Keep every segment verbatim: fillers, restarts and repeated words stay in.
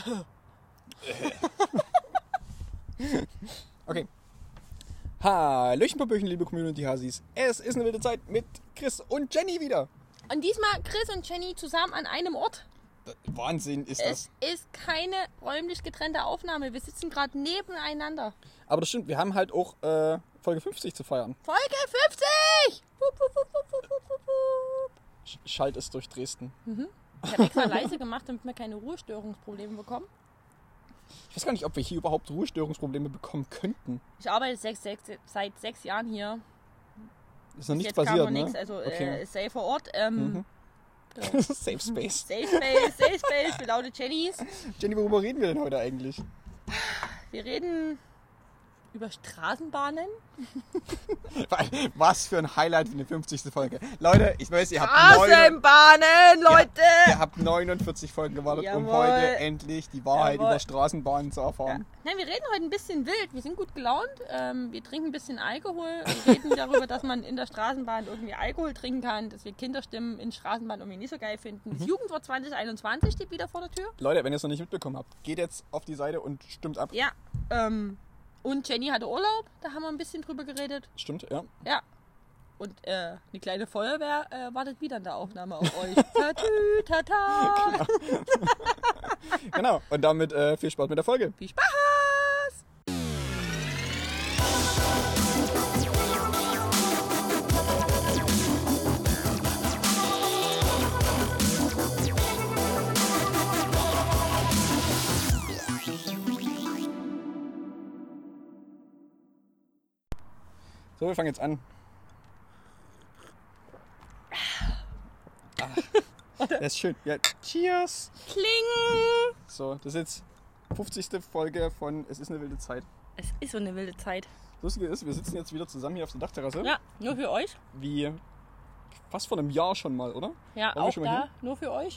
Okay. Hallöchen, Popöchen, liebe Community-Hasis. Es ist eine wilde Zeit mit Chris und Jenny wieder. Und diesmal Chris und Jenny zusammen an einem Ort. Wahnsinn ist Es das. ist keine räumlich getrennte Aufnahme. Wir sitzen gerade nebeneinander. Aber das stimmt, wir haben halt auch äh, Folge fünfzig zu feiern. Folge fünfzig! Wupp, wupp, wupp, wupp, wupp, wupp, wupp. Sch- Schalt es durch Dresden. Mhm. Ich habe extra leise gemacht, damit wir keine Ruhestörungsprobleme bekommen. Ich weiß gar nicht, ob wir hier überhaupt Ruhestörungsprobleme bekommen könnten. Ich arbeite sechs, sechs, seit sechs Jahren hier. Ist noch Bis nichts jetzt kam passiert, noch ne? nichts, also Okay. äh, ist safe vor Ort. Ähm, Mhm. so. Safe Space. Safe Space, Safe Space für laute Jennys. Jenny, worüber reden wir denn heute eigentlich? Wir reden über Straßenbahnen. Was für ein Highlight für eine fünfzigste Folge. Leute, ich weiß, ihr habt, neun, Straßenbahnen, Leute! ihr habt neunundvierzig Folgen gewartet, um Jawohl. heute endlich die Wahrheit Jawohl. über Straßenbahnen zu erfahren. Nein, wir reden heute ein bisschen wild. Wir sind gut gelaunt. Ähm, wir trinken ein bisschen Alkohol. Wir reden darüber, dass man in der Straßenbahn irgendwie Alkohol trinken kann, dass wir Kinderstimmen in Straßenbahn irgendwie nicht so geil finden. Mhm. Das Jugendwort zwanzig einundzwanzig steht wieder vor der Tür. Leute, wenn ihr es noch nicht mitbekommen habt, geht jetzt auf die Seite und stimmt ab. Ja. Ähm, und Jenny hatte Urlaub. Da haben wir ein bisschen drüber geredet. Stimmt, ja. Ja. Und äh, eine kleine Feuerwehr äh, wartet wieder in der Aufnahme auf euch. Tatü, tata. Genau. Und damit äh, viel Spaß mit der Folge. Viel Spaß! So, wir fangen jetzt an. Ah, das ist schön. Ja, cheers. Kling! So, das ist jetzt fünfzigste Folge von Es ist eine wilde Zeit. Es ist so eine wilde Zeit. Das Lustige ist, wir sitzen jetzt wieder zusammen hier auf der Dachterrasse. Ja, nur für euch. Wie fast vor einem Jahr schon mal, oder? Ja, Waren wir auch schon mal da, hier? nur für euch.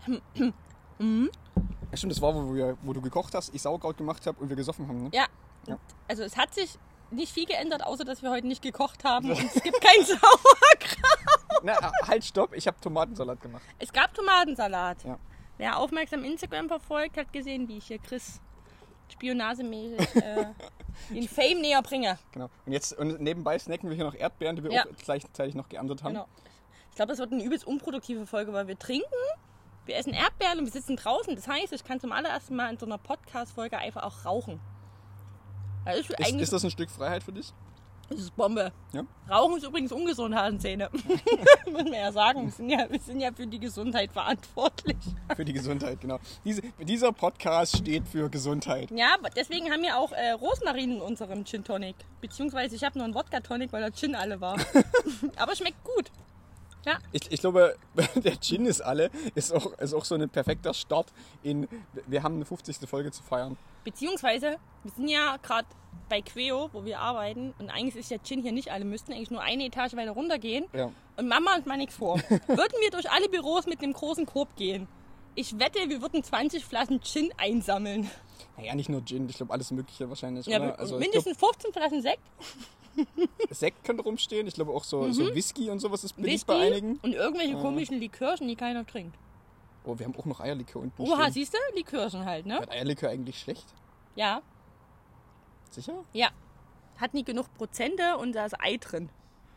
Ja, stimmt, das war, wo, wir, wo du gekocht hast, ich Sauerkraut gemacht habe und wir gesoffen haben. Ne? Ja. Ja. Also es hat sich nicht viel geändert, außer dass wir heute nicht gekocht haben und es gibt keinen Sauerkraut. Na, halt, stopp, ich habe Tomatensalat gemacht. Es gab Tomatensalat. Ja. Wer aufmerksam Instagram verfolgt, hat gesehen, wie ich hier Chris spionagemäßig äh, den Fame näher bringe. Genau. Und jetzt und nebenbei snacken wir hier noch Erdbeeren, die wir Ja. auch gleichzeitig noch geerntet haben. Genau. Ich glaube, das wird eine übelst unproduktive Folge, weil wir trinken, wir essen Erdbeeren und wir sitzen draußen. Das heißt, ich kann zum allerersten Mal in so einer Podcast-Folge einfach auch rauchen. Das ist, Ist, eigentlich, ist das ein Stück Freiheit für dich? das ist Bombe. Ja. Rauchen ist übrigens ungesund, Hasenzähne. Muss man ja sagen. Wir sind ja, wir sind ja für die Gesundheit verantwortlich. Für die Gesundheit, genau. Diese, dieser Podcast steht für Gesundheit. Ja, aber deswegen haben wir auch äh, Rosmarin in unserem Gin Tonic. Beziehungsweise ich habe nur einen Wodka Tonic, weil der Gin alle war. Aber schmeckt gut. Ja. Ich, ich glaube, der Gin ist alle, ist auch, ist auch so ein perfekter Start in, wir haben eine fünfzigste Folge zu feiern. Beziehungsweise, wir sind ja gerade bei Queo, wo wir arbeiten. Und eigentlich ist der Gin hier nicht alle. Wir müssten eigentlich nur eine Etage weiter runtergehen. Ja. Und Mama und mal nichts vor. Würden wir durch alle Büros mit einem großen Korb gehen. Ich wette, wir würden zwanzig Flaschen Gin einsammeln. Naja, nicht nur Gin, ich glaube alles Mögliche wahrscheinlich. Ja, oder? und Also ich mindestens fünfzehn Flaschen Sekt. glaub, Sekt könnte rumstehen. Ich glaube auch so, so Whisky und sowas ist beliebt bei Whisky einigen. und irgendwelche komischen Likörchen, die keiner trinkt. Oh, wir haben auch noch Eierlikör unten Oha, stehen. siehst du? Likörchen halt, ne? Wird Eierlikör eigentlich schlecht? Ja, Sicher? ja. Hat nicht genug Prozente und da ist Ei drin.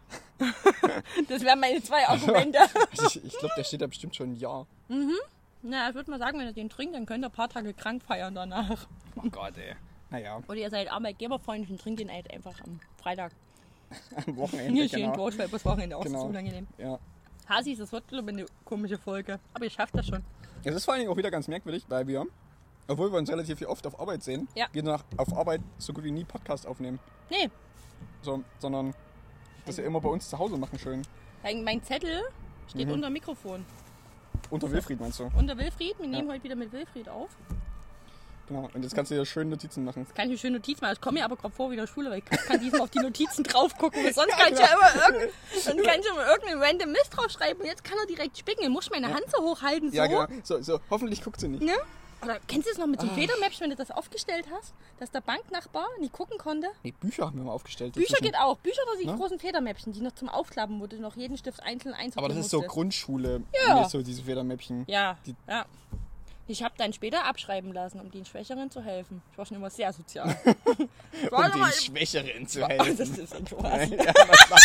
Das wären meine zwei Argumente. Also ich ich glaube, der steht da bestimmt schon ein Jahr. Na, ich würde mal sagen, wenn ihr den trinkt, dann könnt ihr ein paar Tage krank feiern danach. Oh Gott, ey. Naja, Oder ihr seid arbeitgeberfreundlich und trinkt den halt einfach am Freitag. am Wochenende, Nicht schön genau. durch, weil das Wochenende auch Genau. so unangenehm. Ja. Hasis, das wird glaube ich eine komische Folge. Aber ihr schafft das schon. Es ist vor allen Dingen auch wieder ganz merkwürdig, weil wir, obwohl wir uns relativ oft auf Arbeit sehen, Ja. wir nach, auf Arbeit so gut wie nie Podcast aufnehmen. Nee, So, sondern das wir immer bei uns zu Hause machen schön. weil mein Zettel steht Mhm. unter dem Mikrofon. Unter Wilfried meinst du? Unter Wilfried. Wir nehmen heute wieder mit Wilfried auf. Genau. Und jetzt kannst du dir schön Notizen machen. Kann ich mir schön Notizen machen. Ich komme mir aber gerade vor wie in der Schule, weil ich kann diesmal auf die Notizen drauf gucken. Weil sonst kann ich ja immer irgendein, dann kann ich immer irgendeinen random Mist draufschreiben und jetzt kann er direkt spicken. Dann muss ich meine Hand so hochhalten. So. Ja, genau. So, so, hoffentlich guckt sie nicht. Ne? Oder kennst du es noch mit Ah. dem Federmäppchen, wenn du das aufgestellt hast, dass der Banknachbar nicht gucken konnte? Nee, Bücher haben wir mal aufgestellt. Bücher dazwischen. geht auch. Bücher oder die Ne? großen Federmäppchen, die noch zum Aufklappen, wo du noch jeden Stift einzeln einsortieren Aber das ist so musstest. Grundschule, Ja. nicht so diese Federmäppchen. Ja, Die- ja. Ich habe dann später abschreiben lassen, um den Schwächeren zu helfen. Ich war schon immer sehr sozial. Ich Um war den immer- Schwächeren zu Oh, helfen. das ist ein Spaß. Ja, na klar.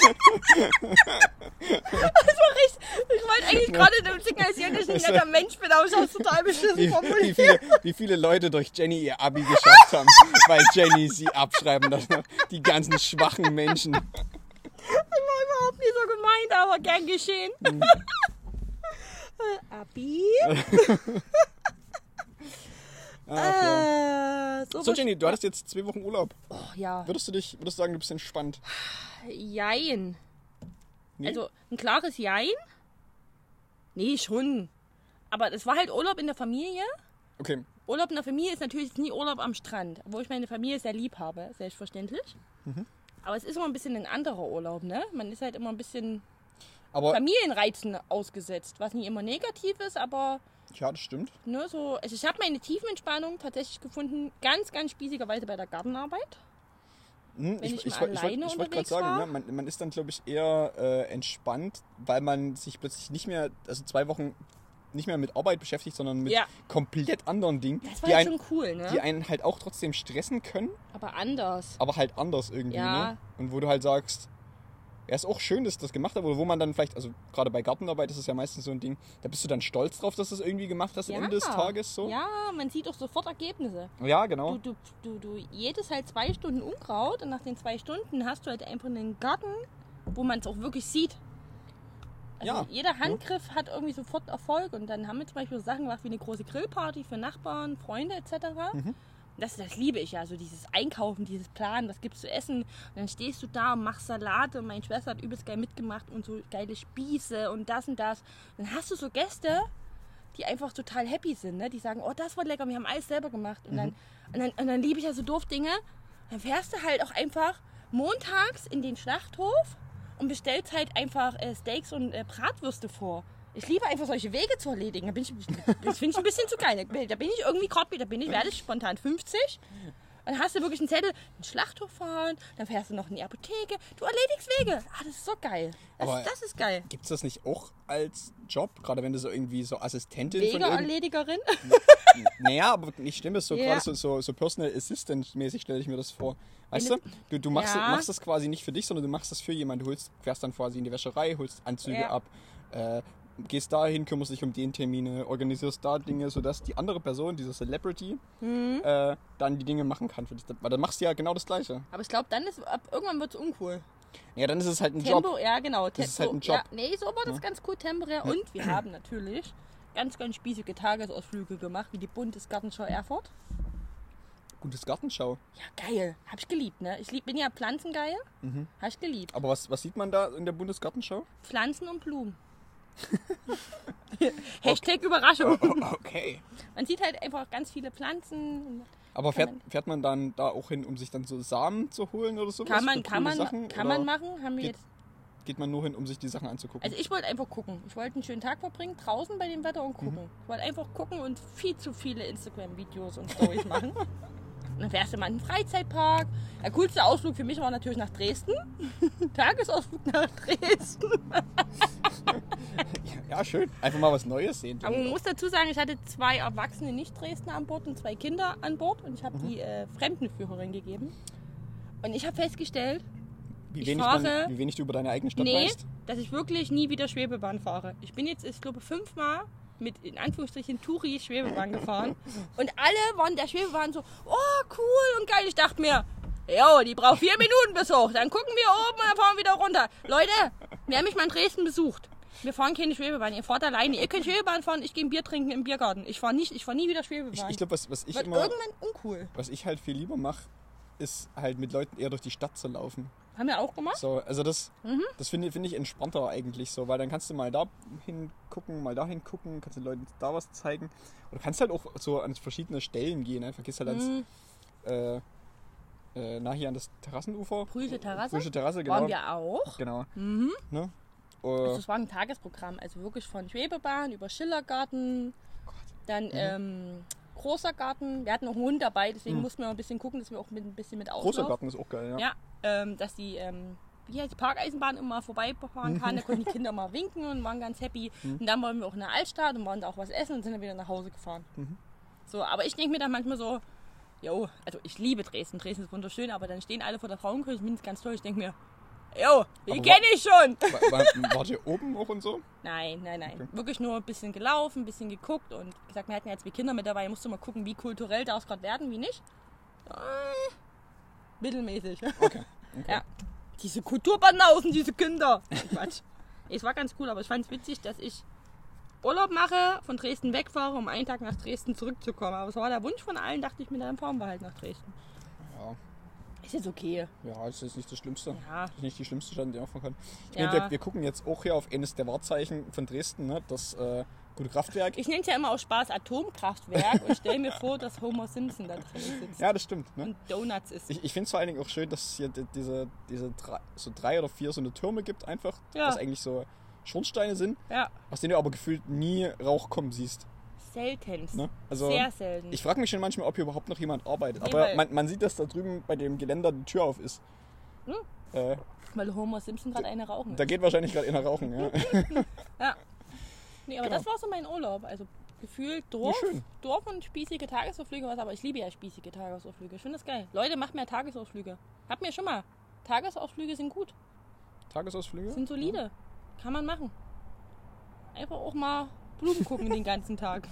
Ich wollte eigentlich gerade dem signalisieren, dass ich ein netter Mensch bin, aber ich habe es total beschissen Wie, wie, formuliert. viele, wie viele Leute durch Jenny ihr Abi geschafft haben, weil Jenny sie abschreiben lassen. Die ganzen schwachen Menschen. Das war überhaupt nicht so gemeint, aber gern geschehen. Äh, Abi? Ach, ja. äh, so So was- Jenny, du hattest jetzt zwei Wochen Urlaub. Oh, ja. Würdest du dich, würdest du sagen, du bist entspannt? Jein. Nee? Also ein klares Jein? Nee, schon. Aber es war halt Urlaub in der Familie. Okay. Urlaub in der Familie ist natürlich nie Urlaub am Strand, obwohl ich meine Familie sehr lieb habe, selbstverständlich. Mhm. Aber es ist immer ein bisschen ein anderer Urlaub, ne? Man ist halt immer ein bisschen Aber, Familienreizen ausgesetzt, was nie immer negativ ist, aber ja, das stimmt. ne, so. Also ich habe meine Tiefenentspannung tatsächlich gefunden, ganz, ganz spießigerweise bei der Gartenarbeit. Hm, Wenn ich ich ich, mal wollt- ich, wollt- alleine ich wollte gerade unterwegs sagen, war. ne, man, man ist dann, glaube ich, eher äh, entspannt, weil man sich plötzlich nicht mehr, also zwei Wochen nicht mehr mit Arbeit beschäftigt, sondern mit Ja. komplett anderen Dingen, Das war die, halt ein, schon cool, ne? die einen halt auch trotzdem stressen können, Aber anders. aber halt anders irgendwie. Ja. Ne? Und wo du halt sagst, ja, ist auch schön, dass das gemacht hat, oder wo man dann vielleicht, also gerade bei Gartenarbeit ist es ja meistens so ein Ding, da bist du dann stolz drauf, dass du es irgendwie gemacht hast am Ja. Ende des Tages. So. Ja, man sieht auch sofort Ergebnisse. Ja, genau. Du, du, du, du jätest halt zwei Stunden Unkraut und nach den zwei Stunden hast du halt einfach einen Garten, wo man es auch wirklich sieht. Also Ja. jeder Handgriff hat irgendwie sofort Erfolg und dann haben wir zum Beispiel so Sachen gemacht wie eine große Grillparty für Nachbarn, Freunde et cetera. Mhm. Das, das liebe ich ja, so dieses Einkaufen, dieses Planen, was gibt's zu essen. Und dann stehst du da und machst Salate und meine Schwester hat übelst geil mitgemacht und so geile Spieße und das und das. Und dann hast du so Gäste, die einfach total happy sind, ne? Die sagen, oh, das war lecker, wir haben alles selber gemacht. Und dann, und dann, und dann liebe ich ja so doof Dinge. Dann fährst du halt auch einfach montags in den Schlachthof und bestellst halt einfach äh, Steaks und äh, Bratwürste vor. Ich liebe einfach solche Wege zu erledigen. Da bin ich, das finde ich ein bisschen zu geil. Da bin ich irgendwie gerade, da bin ich, werde ich spontan fünfzig. Dann hast du wirklich einen Zettel, einen Schlachthof fahren, dann fährst du noch in die Apotheke. Du erledigst Wege. Ah, das ist so geil. Das, Aber- das ist geil. Gibt es das nicht auch als Job, gerade wenn du so irgendwie so Assistentin von irgendeinem... Wegeerledigerin. Naja, aber nicht schlimm ist so Ja. gerade so, so, so Personal Assistant mäßig stelle ich mir das vor. Weißt du, Wenn du, du machst, Ja. machst das quasi nicht für dich, sondern du machst das für jemanden. Du holst, fährst dann quasi in die Wäscherei, holst Anzüge Ja. ab, äh, gehst dahin, kümmerst dich um den Termine, organisierst da Dinge, sodass die andere Person, dieser Celebrity, Mhm. äh, dann die Dinge machen kann für dich. Weil dann machst du ja genau das Gleiche. Aber ich glaube, dann ist ab irgendwann wird es uncool. Ja, dann ist es halt ein Job. Tempo, ja genau. Das ist halt ein Job. Ja, nee, so war das ganz cool temporär. Und wir haben natürlich ganz, ganz spießige Tagesausflüge gemacht, wie die Bundesgartenschau Erfurt. Gutes Gartenschau. Ja, geil. Hab ich geliebt, ne? Ich lieb, bin ja pflanzengeil. Mhm. Hab ich geliebt. Aber was, was sieht man da in der Bundesgartenschau? Pflanzen und Blumen. Hashtag Überraschung. Okay. Man sieht halt einfach ganz viele Pflanzen. Aber fährt, Kann man- fährt man dann da auch hin, um sich dann so Samen zu holen oder sowas? Kann man, für kann coole man, Sachen, kann oder man machen. Haben wir geht- jetzt. Geht man nur hin, um sich die Sachen anzugucken? Also ich wollte einfach gucken. Ich wollte einen schönen Tag verbringen, draußen bei dem Wetter und gucken. Mhm. Ich wollte einfach gucken und viel zu viele Instagram-Videos und Stories machen. Und dann fährst du mal in den Freizeitpark. Der coolste Ausflug für mich war natürlich nach Dresden. Tagesausflug nach Dresden. Ja, schön. Einfach mal was Neues sehen. Aber man muss dazu sagen, ich hatte zwei Erwachsene Nicht-Dresdner an Bord und zwei Kinder an Bord. Und ich habe Mhm. die äh, Fremdenführerin gegeben. Und ich habe festgestellt, wie, ich wenig fahre- man, wie wenig du über deine eigene Stadt nee, weißt. dass ich wirklich nie wieder Schwebebahn fahre. Ich bin jetzt, ich glaube, fünfmal mit, in Anführungsstrichen, Touri Schwebebahn gefahren. Und alle waren der Schwebebahn so, oh, cool und geil. Ich dachte mir, jo, die braucht vier Minuten bis hoch. Dann gucken wir oben und dann fahren wir wieder runter. Leute, wir haben mich mal in Dresden besucht. Wir fahren keine Schwebebahn. Ihr fahrt alleine. Ihr könnt Schwebebahn fahren, ich gehe ein Bier trinken im Biergarten. Ich fahre nicht, ich fahr nie wieder Ich, Schwebebahn. ich glaube, was, was ich Wird immer, irgendwann uncool. was ich halt viel lieber mache, ist halt mit Leuten eher durch die Stadt zu laufen. Haben wir auch gemacht? So, also das, Mhm. das finde find ich entspannter eigentlich so, weil dann kannst du mal da hingucken, mal dahin gucken, kannst den Leuten da was zeigen. Oder kannst halt auch so an verschiedene Stellen gehen. Einfach gehst halt ans, Mhm. äh, äh, na hier an das Terrassenufer. Prüsche Terrasse. Prüsche Terrasse, genau. Waren wir auch. Genau. Mhm. Ne? Also Äh, es war ein Tagesprogramm, also wirklich von Schwebebahn über Schillergarten, dann ähm, großer Garten. Wir hatten noch einen Hund dabei, deswegen Mhm. mussten wir ein bisschen gucken, dass wir auch mit, ein bisschen mit großer auslaufen. Garten ist auch geil, ja. Ja, ähm, dass die ähm, wie heißt die Parkeisenbahn immer vorbeifahren kann. Da konnten die Kinder mal winken und waren ganz happy. Mhm. Und dann waren wir auch in der Altstadt und waren da auch was essen und sind dann wieder nach Hause gefahren. Mhm. So, aber ich denke mir dann manchmal so, jo, also ich liebe Dresden, Dresden ist wunderschön, aber dann stehen alle vor der Frauenkirche, mindestens ganz toll. Ich denke mir, jo, die kenne ich schon. War, war, wart ihr oben auch und so? Nein, nein, nein. Okay. Wirklich nur ein bisschen gelaufen, ein bisschen geguckt und gesagt, wir hatten ja zwei Kinder mit dabei, musste mal gucken, wie kulturell darf es gerade werden, wie nicht. Äh, mittelmäßig. Okay. Okay. Ja. Diese Kulturbanausen, diese Kinder. Quatsch. Es war ganz cool, aber ich fand es witzig, dass ich Urlaub mache, von Dresden wegfahre, um einen Tag nach Dresden zurückzukommen. Aber es war der Wunsch von allen, dachte ich mir, dann fahren wir halt nach Dresden. Ja. Ist jetzt okay. Ja, das ist nicht das Schlimmste. Ja. Das ist nicht die schlimmste Stadt, in der man fahren kann. Ich Ja. meine, wir, wir gucken jetzt auch hier auf eines der Wahrzeichen von Dresden, ne? Das äh, gute Kraftwerk. Ich nenne es ja immer aus Spaß Atomkraftwerk und stelle mir vor, dass Homer Simpson da drin sitzt Ja, das stimmt. Ne? und Donuts isst. Ich, ich finde es vor allen Dingen auch schön, dass es hier die, diese, diese drei, so drei oder vier so eine Türme gibt, einfach, Ja. was eigentlich so Schornsteine sind, Ja, aus denen du aber gefühlt nie Rauch kommen siehst. seltenst. Ne? Also, Sehr selten. ich frage mich schon manchmal, ob hier überhaupt noch jemand arbeitet. Nee, aber weil- man, man sieht, dass da drüben bei dem Geländer die Tür auf ist. Hm? Äh, Weil Homer Simpson gerade eine rauchen. da geht wahrscheinlich gerade einer rauchen. Ja. Ja. Nee, aber Genau. das war so mein Urlaub. Also gefühlt Dorf, schön. Dorf und spießige Tagesausflüge was, aber ich liebe ja spießige Tagesausflüge. Ich finde das geil. Leute, macht mehr Tagesausflüge. Habt mir schon mal. Tagesausflüge sind gut, Tagesausflüge? sind solide. Kann man machen. Einfach auch mal Blumen gucken den ganzen Tag.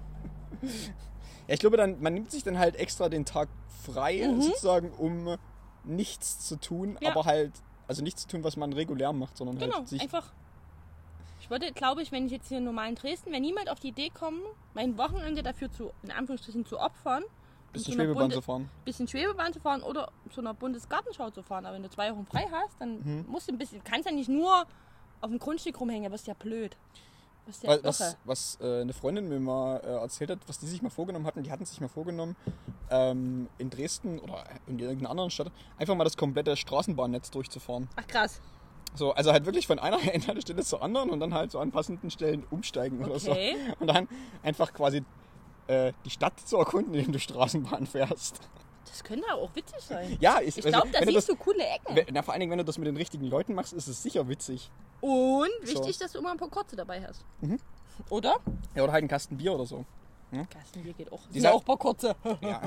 Ja, ich glaube, dann, man nimmt sich dann halt extra den Tag frei, Mhm. sozusagen, um nichts zu tun, Ja. aber halt, also nichts zu tun, was man regulär macht, sondern Genau, halt sich. einfach. Ich würde, glaube ich, wenn ich jetzt hier normal in Dresden, wenn niemand auf die Idee kommt, mein Wochenende dafür zu, in Anführungsstrichen, zu opfern, Bisschen zu einer Schwebebahn Bunde- zu fahren. bisschen Schwebebahn zu fahren oder zu einer Bundesgartenschau zu fahren. Aber wenn du zwei Wochen frei hast, dann Mhm. musst du ein bisschen, kannst ja nicht nur auf dem Grundstück rumhängen, da wirst du ja blöd. Wirst ja Weil, irre. was was äh, eine Freundin mir mal äh, erzählt hat, was die sich mal vorgenommen hatten, die hatten sich mal vorgenommen, ähm, in Dresden oder in irgendeiner anderen Stadt einfach mal das komplette Straßenbahnnetz durchzufahren. Ach krass. So, also halt wirklich von einer Endhaltestelle zur anderen und dann halt so an passenden Stellen umsteigen oder so. Okay. Und dann einfach quasi äh, die Stadt zu erkunden, indem du Straßenbahn fährst. Das könnte auch witzig sein. Ja, ich, Ich also, glaube, da wenn du siehst das, du coole Ecken. wenn- na, vor allen Dingen, wenn du das mit den richtigen Leuten machst, ist es sicher witzig. Und So. wichtig, dass du immer ein paar kurze dabei hast. Mhm. Oder? Ja, oder halt einen Kasten Bier oder so. Kastenbier geht auch. Die Sind sa- ja auch ein paar kurze. Ja.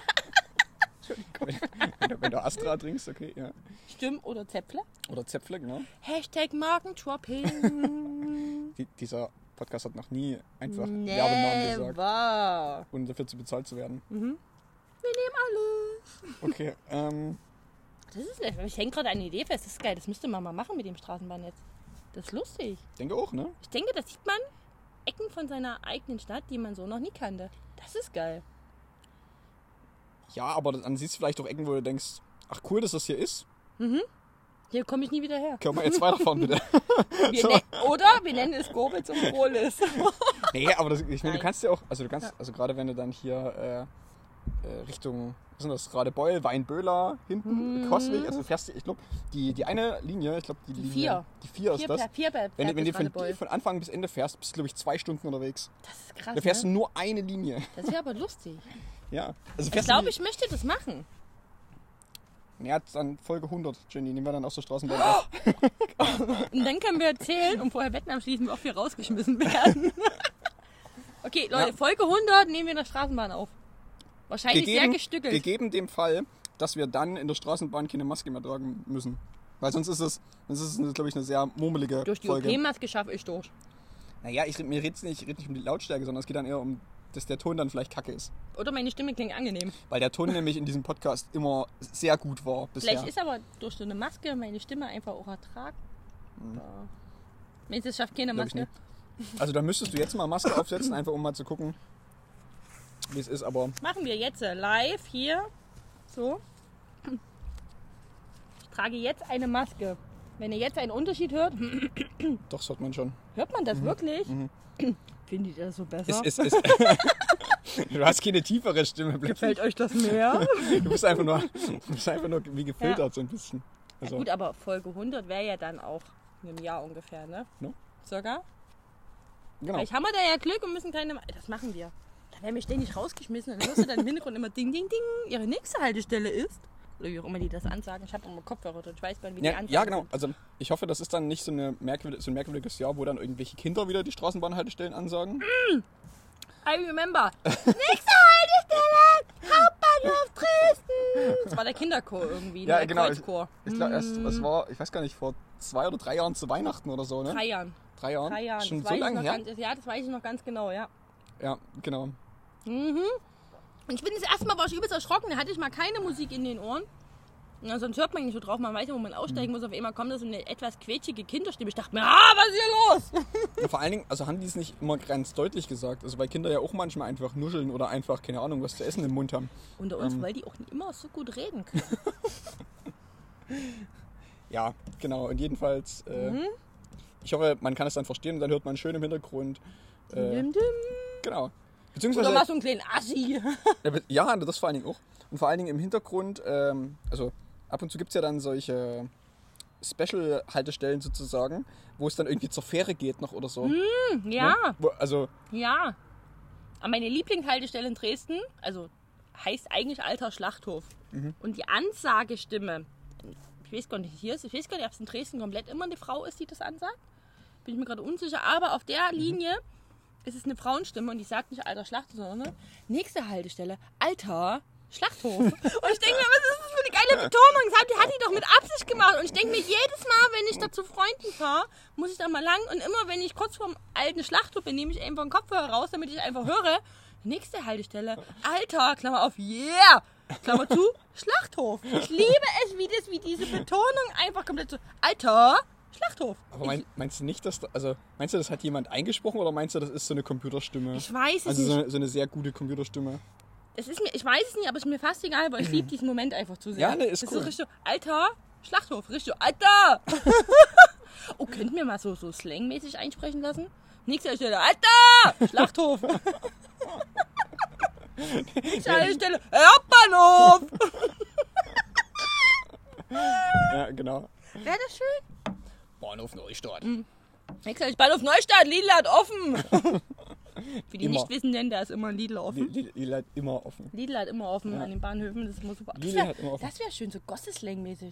wenn, du, wenn du Astra trinkst, okay, ja. Stimmt, oder Zäpfle. Oder Zäpfle, genau. Hashtag Markendropping. Die, dieser Podcast hat noch nie einfach Werbenamen gesagt, Never. ohne dafür zu bezahlt zu werden. Mhm. Wir nehmen alles. Okay, ähm, Das ist nett. Ich hänge gerade eine Idee fest. Das ist geil. Das müsste man mal machen mit dem Straßenbahnnetz. Das ist lustig. denke auch, ne? Ich denke, da sieht man Ecken von seiner eigenen Stadt, die man so noch nie kannte. Das ist geil. Ja, aber dann siehst du vielleicht auch Ecken, wo du denkst, ach cool, dass das hier ist. Hier komme ich nie wieder her. Können wir jetzt weiterfahren, bitte? Wir So. nen- oder wir nennen es Gorbitz und Grohlis. Nee, aber das, ich meine, du Nein. kannst ja auch, also du kannst, also gerade wenn du dann hier äh, äh, Richtung, was sind das, Radebeul, Weinböhler, hinten, Mhm. Crossweg, also du fährst, ich glaube, die, die eine Linie, ich glaube, die, Die Linie, vier. die vier ist Vier das. per, vier per, Wenn, du- wenn du per von, Radebeul. die von Anfang bis Ende fährst, bist du, glaube ich, zwei Stunden unterwegs. Das ist krass. Da fährst ne? du nur eine Linie. Das wäre aber lustig. Ja. Also Ich fährst du glaube, die- ich möchte das machen. Ja, dann Folge hundert, Jenny, nehmen wir dann aus der Straßenbahn auf. Und dann können wir erzählen und vorher Wetten abschließen, wie oft wir rausgeschmissen werden. Okay, Leute, Ja. Folge hundert nehmen wir in der Straßenbahn auf. Wahrscheinlich sehr Gegeben, gestückelt. gegeben dem Fall, dass wir dann in der Straßenbahn keine Maske mehr tragen müssen. Weil sonst ist es, sonst ist es, glaube ich, eine sehr murmelige Durch die Folge. O P-Maske schaffe ich durch. Naja, ich, mir redet nicht, ich red nicht um die Lautstärke, sondern es geht dann eher um, dass der Ton dann vielleicht kacke ist. Oder meine Stimme klingt angenehm. Weil der Ton nämlich in diesem Podcast immer sehr gut war bisher. Vielleicht ist aber durch so eine Maske meine Stimme einfach auch ertragbar. Meinst du, es schafft keine Glaub ich Maske? nicht. Also da müsstest du jetzt mal Maske aufsetzen, einfach um mal zu gucken, wie es ist, aber Machen wir jetzt äh, live hier. So. Ich trage jetzt eine Maske. Wenn ihr jetzt einen Unterschied hört, doch, das hört man schon. hört man das wirklich? Findet ihr das so besser? Es, es, es, du hast keine tiefere Stimme, Blödsinn. Gefällt euch das mehr? Du bist einfach nur, du bist einfach nur wie gefiltert so ein bisschen. Ja, Also, gut, aber Folge hundert wäre ja dann auch in einem Jahr ungefähr, ne? No. Circa? genau. Vielleicht haben wir da ja Glück und müssen keine... Ma- Das machen wir. Da werden wir ständig rausgeschmissen und dann hörst du dann im Hintergrund immer Ding, Ding, Ding. Ihre nächste Haltestelle ist... Oder wie auch immer die das ansagen. Ich habe immer Kopfhörer drin. Ich weiß gar nicht, wie die Ja, ansagen. ja, genau. Also ich hoffe, das ist dann nicht so, eine merkwürdige, so ein merkwürdiges Jahr, wo dann irgendwelche Kinder wieder die Straßenbahnhaltestellen ansagen. I remember. Nächste Haltestelle! Hauptbahnhof Dresden! Das war der Kinderchor irgendwie, Ja, der genau. Ich, Kreuzchor. ich glaube, erst, es war, ich weiß gar nicht, vor zwei oder drei Jahren zu Weihnachten oder so, ne? Drei Jahren. Drei Jahren? Drei Jahren. Schon Das so weiß ich lange noch her? ganz, ja, das weiß ich noch ganz genau, ja. Ja, genau. Mhm. Und ich bin das erste Mal, war ich übelst erschrocken, da hatte ich mal keine Musik in den Ohren. Ja, sonst hört man nicht so drauf, man weiß ja, wo man aussteigen muss. Auf einmal kommt da so eine etwas quetschige Kinderstimme. Ich dachte mir, ah, was ist hier los? Ja, vor allen Dingen, also haben die es nicht immer ganz deutlich gesagt. Also weil Kinder ja auch manchmal einfach nuscheln oder einfach, keine Ahnung, was zu essen im Mund haben. Unter uns, Ähm. weil die auch nicht immer so gut reden können. Ja, genau. Und jedenfalls, äh, Mhm. ich hoffe, man kann es dann verstehen und dann hört man schön im Hintergrund. Äh, Dim, dim. genau. Oder Beziehungsweise, mal so einen kleinen Assi. ja, das vor allen Dingen auch. Und vor allen Dingen im Hintergrund, ähm, also ab und zu gibt es ja dann solche Special-Haltestellen sozusagen, wo es dann irgendwie zur Fähre geht noch oder so. Ja, Ne? Wo, also, ja. Aber meine Lieblingshaltestelle in Dresden, also heißt eigentlich Alter Schlachthof. Mhm. Und die Ansagestimme, ich weiß gar nicht, hier ist, ich weiß gar nicht, ob es in Dresden komplett immer eine Frau ist, die das ansagt. Bin ich mir gerade unsicher. Aber auf der Linie ist es eine Frauenstimme und die sagt nicht Alter Schlachthof, sondern nächste Haltestelle, Alter Schlachthof. Und ich denke mir, was ist das für eine geile Betonung? Das hat die, hat die doch mit Absicht gemacht. Und ich denke mir, jedes Mal, wenn ich da zu Freunden fahre, muss ich da mal lang. Und immer, wenn ich kurz vorm alten Schlachthof bin, nehme ich einfach einen Kopfhörer raus, damit ich einfach höre, nächste Haltestelle, Alter, Klammer auf, yeah, Klammer zu, Schlachthof. Ich liebe es, wie, das, wie diese Betonung einfach komplett so, Alter, Schlachthof. aber mein, meinst du nicht, dass, da, also meinst du, das hat jemand eingesprochen oder meinst du, das ist so eine Computerstimme? Ich weiß es Also nicht. so eine, so eine sehr gute Computerstimme. Es ist mir, ich weiß es nicht, aber es ist mir fast egal, weil ich liebe diesen Moment einfach zu sehr. Ja, ne, ist das cool. ist so richtig so, Alter, Schlachthof, richtig so, Alter. Oh, könnten wir mal so, so slangmäßig einsprechen lassen? Nächste Stelle, Alter, Schlachthof. Nächste Stelle, Hauptbahnhof. Ja, genau. Wäre das schön? Bahnhof Neustadt. Nächste Bahnhof Neustadt, Lidl hat offen. Für die Immer. Nichtwissenden, da ist immer ein Lidl offen. Lidl, Lidl hat immer offen. Lidl hat immer offen Ja. an den Bahnhöfen, das ist immer super. Das Lidl wäre hat immer offen. wär schön, so Gosseslang-mäßig.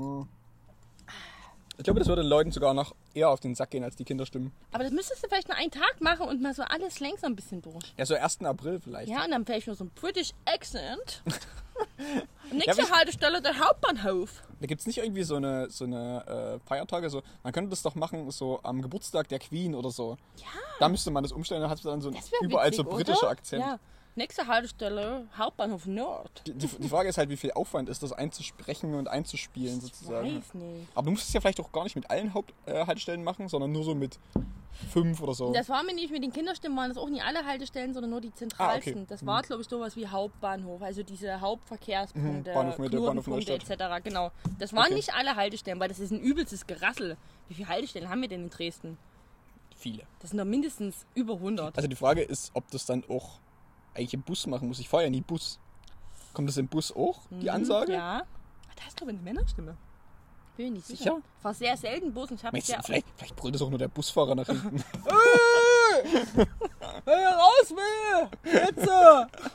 Ich glaube, das würde den Leuten sogar noch eher auf den Sack gehen als die Kinderstimmen. Aber das müsstest du vielleicht nur einen Tag machen und mal so alle Slangs so ein bisschen durch. Ja, so ersten April vielleicht. Ja, und dann vielleicht nur so ein British Accent. Nächste Ja, wie- Haltestelle, der Hauptbahnhof. Da gibt es nicht irgendwie so eine, so eine äh, Feiertage, so, man könnte das doch machen, so am Geburtstag der Queen oder so. Ja, Da müsste man das umstellen, dann hat es dann so das wäre überall witzig, so britischer oder? Akzent. Ja. Nächste Haltestelle, Hauptbahnhof Nord. Die, die, die Frage ist halt, wie viel Aufwand ist das einzusprechen und einzuspielen sozusagen. Weiß nicht. Aber du musst es ja vielleicht auch gar nicht mit allen Haupthaltestellen machen, sondern nur so mit fünf oder so. Das war mir nicht mit den Kinderstimmen, waren das auch nicht alle Haltestellen, sondern nur die zentralsten. Ah, okay. Das war, glaube ich, sowas wie Hauptbahnhof, also diese Hauptverkehrspunkte, Mhm. Bahnhof Mitte, Bahnhof Knotenpunkte Neustadt. et cetera. Genau. Das waren Okay. nicht alle Haltestellen, weil das ist ein übelstes Gerassel. Wie viele Haltestellen haben wir denn in Dresden? Viele. Das sind doch mindestens über hundert. Also die Frage ist, ob das dann auch eigentlich im Bus machen muss. Ich fahre ja nie Bus. Kommt das im Bus auch, die Ansage? Mhm, Ja. Ah, da ist, glaube ich, eine Männerstimme. Bin mir nicht sicher. Sicher? Ich fahre sehr selten Bus und ich habe Meinst du, ja vielleicht, vielleicht brüllt das auch nur der Busfahrer nach hinten. Wer raus will! Jetzt!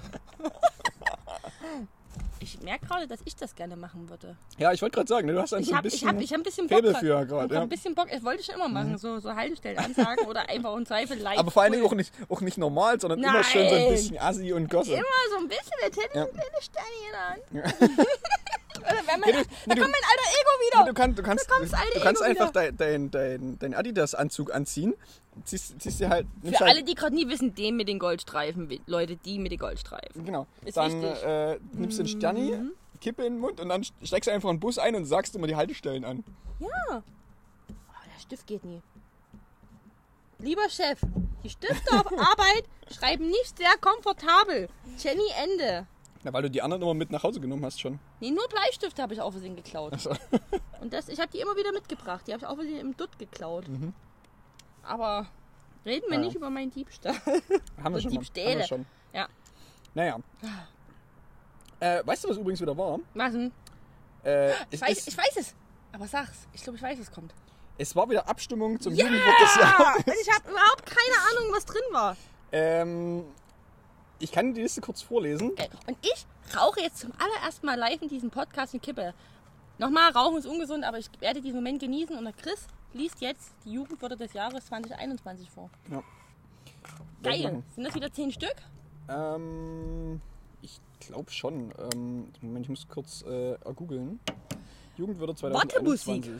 Ich merke gerade, dass ich das gerne machen würde. Ja, ich wollte gerade sagen, ne, du hast dann Ich so ein habe ich bisschen... hab, ich hab ein bisschen Bock. Faible grad- für gerade, ich hab ja. ein bisschen Bock, das wollte ich schon immer machen, so, so Haltestellen ansagen oder einfach im Zweifel live. aber vor allen Dingen cool. auch nicht, auch nicht normal, sondern immer schön so ein Nein. bisschen Assi und Gosse. Immer so ein bisschen, der hätte Ja. eine kleine Sternchen an. Ja. Oder wenn man, Nee, du- da nee, du- kommt mein alter Ego wieder. Du, kann, du kannst, Da kommt's, alte du kannst Ego einfach wieder. deinen dein, dein, dein Adidas-Anzug anziehen, ziehst, ziehst dir halt... nimmst Für halt, alle, die gerade nie wissen, den mit den Goldstreifen, Leute, die mit den Goldstreifen. Genau. Ist Dann wichtig. äh, nimmst du den Sterni, Kippe in den Mund und dann steigst du einfach in den Bus ein und sagst immer die Haltestellen an. Ja. Oh, der Stift geht nie. Lieber Chef, die Stifte auf Arbeit schreiben nicht sehr komfortabel. Jenny, Ende. Na, weil du die anderen immer mit nach Hause genommen hast schon. Nee, nur Bleistifte habe ich auf Versehen geklaut. Achso. Und das, ich habe die immer wieder mitgebracht. Die habe ich auf Versehen im Dutt geklaut. Aber reden wir Ja. nicht über meinen Diebstahl. Haben wir So schon. Mal. Diebstähle. Haben wir schon. Ja. Naja. Äh, weißt du, was übrigens wieder war? Was denn? Äh, Ich es, weiß, ist, ich weiß es. Aber sag's. Ich glaube, ich weiß, was kommt. es war wieder Abstimmung zum Ja! Jugendwort des Jahres. Und ich habe überhaupt keine Ahnung, was drin war. Ähm, Ich kann die Liste kurz vorlesen. Okay. Und ich rauche jetzt zum allerersten Mal live in diesem Podcast eine Kippe. Nochmal, Rauchen ist ungesund, aber ich werde diesen Moment genießen. Und der Chris liest jetzt die Jugendwörter des Jahres zwanzig einundzwanzig vor. Ja. Geil. Sind das wieder zehn Stück? Ähm, ich glaube schon. Ähm, Moment, ich muss kurz äh, googeln. Jugendwörter zwanzig einundzwanzig.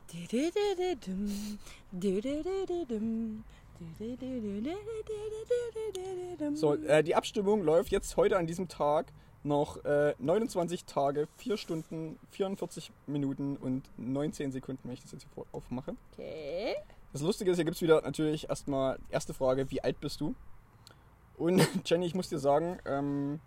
So, äh, die Abstimmung läuft jetzt heute an diesem Tag noch äh, neunundzwanzig Tage, vier Stunden, vierundvierzig Minuten und neunzehn Sekunden, wenn ich das jetzt hier aufmache. Okay. Das Lustige ist, hier gibt es wieder natürlich erstmal erste Frage, wie alt bist du? Und Jenny, ich muss dir sagen, ähm,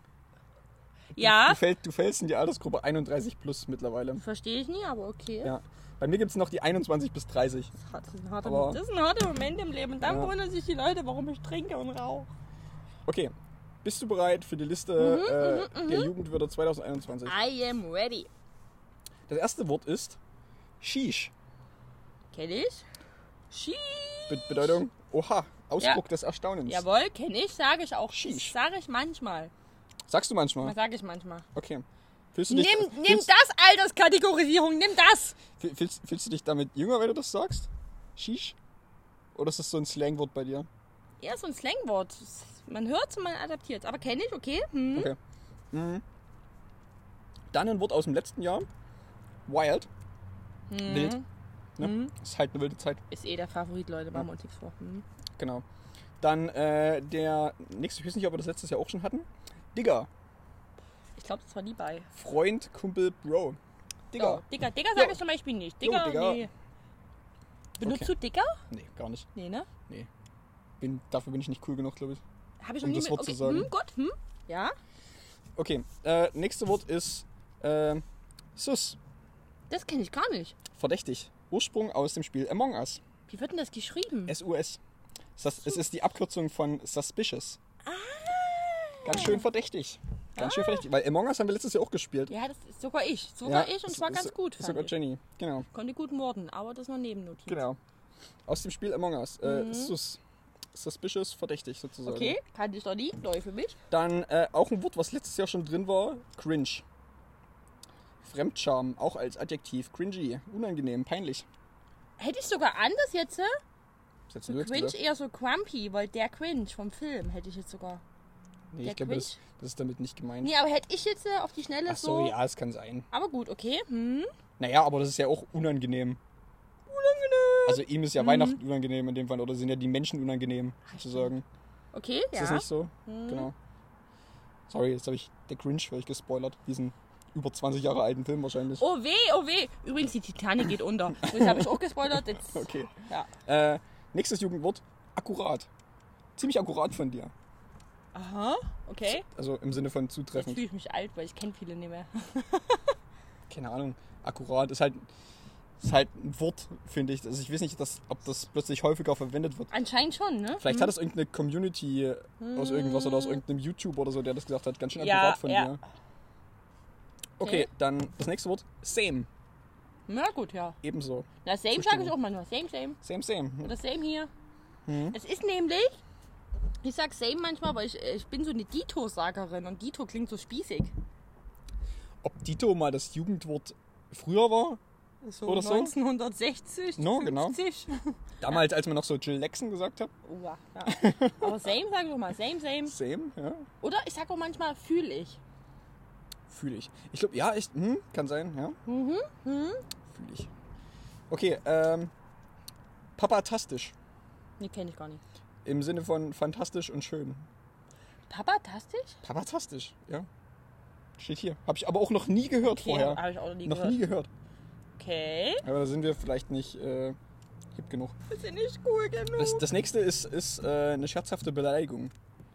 Ja. du, fällst, du fällst in die Altersgruppe einunddreißig plus mittlerweile. Verstehe ich nie, aber okay. Ja. Bei mir gibt es noch die einundzwanzig bis dreißig. Das ist ein harter, Aber- das ist ein harter Moment im Leben. Und dann Ja. wundern sich die Leute, warum ich trinke und rauche. Okay, bist du bereit für die Liste Mhm, äh, der Jugendwörter zwanzig einundzwanzig? I am ready. Das erste Wort ist Shish. Kenn ich? Sheesh. Be Bedeutung, oha, Ausdruck des Erstaunens. Jawohl, kenn ich, sage ich auch. Sheesh. Sage ich manchmal. Sagst du manchmal? Was sage ich manchmal? Okay. Fühlst du dich, Nimm, nimm fühlst, das, Alterskategorisierung, nimm das! fühl- fühlst, fühlst du dich damit jünger, wenn du das sagst? Shish? Oder ist das so ein Slangwort bei dir? Ja, so ein Slangwort. Man hört es und man adaptiert. Aber kenne ich, okay? Hm. Okay. Mhm. Dann ein Wort aus dem letzten Jahr. Wild. Hm. Wild. Ne? Mhm. Ist halt eine wilde Zeit. Ist eh der Favorit, Leute, machen wir uns nichts vor. Hm. Genau. Dann äh, der nächste, ich weiß nicht, ob wir das letztes Jahr auch schon hatten. Digger. Ich glaube, das war nie bei. Freund, Kumpel, Bro. Digger. Oh, Digger, Digger sage Jo. ich zum Beispiel nicht. Jo, Digger, Digger. nee. Benutzt Okay. du Digger? Nee, gar nicht. Nee, ne? Bin, dafür bin ich nicht cool genug, glaube ich. Habe ich noch Um nie das mit. Wort Okay. zu sagen. Hm, gut, hm? Ja? Okay, äh, nächste Wort ist äh, Sus. Das kenne ich gar nicht. Verdächtig. Ursprung aus dem Spiel Among Us. Wie wird denn das geschrieben? S U S. Das, es ist die Abkürzung von Suspicious. Ganz schön verdächtig. Ganz schön verdächtig. Weil Among Us haben wir letztes Jahr auch gespielt. Ja, das ist sogar ich. Sogar ich und s- zwar ganz s- gut. Fand Sogar ich. Jenny. Genau, Konnte gut morden, aber das ist noch Nebennotiz. genau. Aus dem Spiel Among Us. Äh, Sus. Suspicious, verdächtig sozusagen. Okay, kannte ich doch nie. Neu für mich. Dann äh, auch ein Wort, was letztes Jahr schon drin war. Cringe. Fremdscham, auch als Adjektiv. Cringy, unangenehm, peinlich. Hätte ich sogar anders jetzt. äh? Was hättest So du jetzt cringe gesagt? eher so grumpy, weil der Cringe vom Film hätte ich jetzt sogar. Nee, der ich glaube, das, Cringe? das ist damit nicht gemeint. Nee, aber hätte ich jetzt äh, auf die Schnelle Ach so, so. ja, es kann sein. Aber gut, okay. Hm. Naja, aber das ist ja auch unangenehm. Unangenehm. Also ihm ist ja Mhm. Weihnachten unangenehm in dem Fall. Oder sind ja die Menschen unangenehm, sozusagen. Okay, Ist ja. das nicht so? Mhm. Genau. Sorry, jetzt habe ich der Cringe für euch gespoilert. Diesen über zwanzig Jahre alten Film wahrscheinlich. Oh weh, oh weh. Übrigens, die Titanic geht unter. Das habe ich auch gespoilert. Jetzt, Okay. ja. Äh, nächstes Jugendwort. Akkurat. Ziemlich akkurat von dir. Aha, okay. Also im Sinne von Jetzt zutreffend. fühle ich mich alt, weil ich kenne viele nicht mehr. Keine Ahnung. Akkurat ist halt, ist halt ein Wort, finde ich. Also ich weiß nicht, dass, ob das plötzlich häufiger verwendet wird. Anscheinend schon, ne? Vielleicht Hm. hat es irgendeine Community aus irgendwas oder aus irgendeinem YouTube oder so, der das gesagt hat. Ganz schön Ja, akkurat von ja. dir. Okay, dann das nächste Wort. Same. Na gut, ja. Ebenso. Na, same Verstehe sage ich ich. auch manchmal. Same, same. Same, same. Oder same hier. Mhm. Es ist nämlich, ich sag same manchmal, aber ich, ich bin so eine Dito-Sagerin und Dito klingt so spießig. Ob Dito mal das Jugendwort früher war? So Oder so? neunzehnhundertsechzig, No, genau. fünfzig. Damals, als man noch so Jill Lexon gesagt hat. Oh, ja. Aber same sage ich auch mal. Same, same. Same, ja. Oder ich sag auch manchmal, fühle ich. Fühle ich. Ich glaube, ja, ich, hm, kann sein, ja. Mhm. Mhm. Fühle ich. Okay, ähm, papatastisch. Nee, kenne ich gar nicht. Im Sinne von fantastisch und schön. Papatastisch? Papatastisch, ja. Steht hier. Habe ich aber auch noch nie gehört Okay, vorher. habe ich auch noch nie noch gehört. nie gehört. Okay. Aber da sind wir vielleicht nicht äh, hip genug. Wir sind nicht cool genug. Das, das nächste ist, ist äh, eine scherzhafte Beleidigung.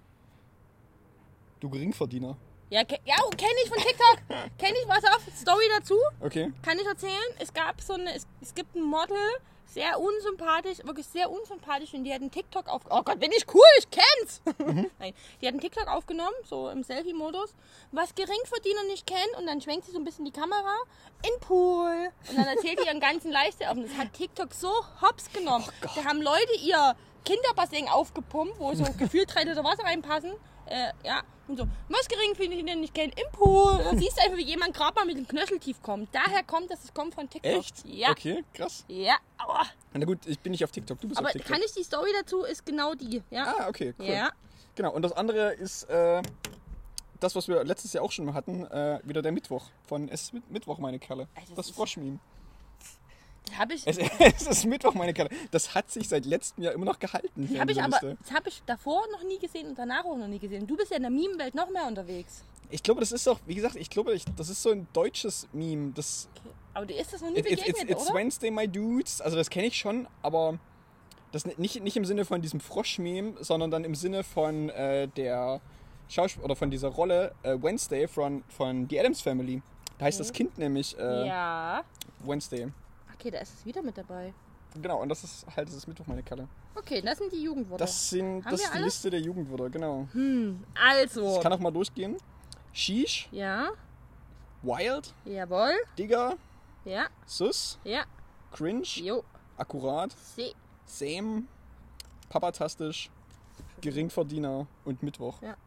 Du Geringverdiener. Ja, ke ja kenne ich von TikTok. Kenne ich, was auf, Story dazu. Okay. Kann ich erzählen? Es gab so eine, es, es gibt ein Model, sehr unsympathisch, wirklich sehr unsympathisch und die hat einen TikTok auf... Oh Gott, bin ich cool, ich kenn's! Nein, die hat einen TikTok aufgenommen, so im Selfie-Modus, was Geringverdiener nicht kennen und dann schwenkt sie so ein bisschen die Kamera in den Pool und dann erzählt sie ihren ganzen Lifestyle auf und das hat TikTok so hops genommen. Da haben Leute ihr Kinderbassin aufgepumpt, wo so gefühlt drei Liter Wasser reinpassen Äh, ja, und so. Was gering finde ich denn nicht kein im Pool. Da siehst du einfach, wie jemand gerade mal mit dem Knöchel tief kommt. Daher kommt das, es kommt von TikTok. Echt? Ja. Okay, krass. Ja, aua. Na gut, ich bin nicht auf TikTok, du bist Aber auf TikTok. kann ich die Story dazu, ist genau die. Ja. Ah, okay, cool. Ja. Genau, und das andere ist äh, das, was wir letztes Jahr auch schon mal hatten, äh, wieder der Mittwoch. Von Es ist Mit- Mittwoch, meine Kerle. Also das das ist- Frosch-Meme. Habe ich, Es, es ist Mittwoch, meine Kerle. Das hat sich seit letztem Jahr immer noch gehalten. hier hab in ich dieser aber Liste. das habe ich davor noch nie gesehen und danach auch noch nie gesehen. Du bist ja in der Meme-Welt noch mehr unterwegs. Ich glaube, das ist doch, wie gesagt, ich glaube, ich, das ist so ein deutsches Meme. Das, Okay. Aber dir ist das noch nie it, it's, begegnet, it's, it's oder? Wednesday, my dudes. Also das kenne ich schon, aber das nicht, nicht im Sinne von diesem Frosch-Meme, sondern dann im Sinne von äh, der Schauspiel oder von dieser Rolle äh, Wednesday von, von The Addams Family. Da heißt Okay. das Kind nämlich äh, Ja. Wednesday. Okay, da ist es wieder mit dabei. Genau, und das ist halt, das ist Mittwoch, meine Kerle. Okay, das sind die Jugendwörter. Das sind Haben das wir ist die alle? Liste der Jugendwörter, genau. Hm, also. Ich kann auch mal durchgehen. Sheesh, Ja, Wild, jawohl. Digger, Ja, Sus, ja. Cringe, Jo. Akkurat, See. Same, Papatastisch, Geringverdiener und Mittwoch. Ja.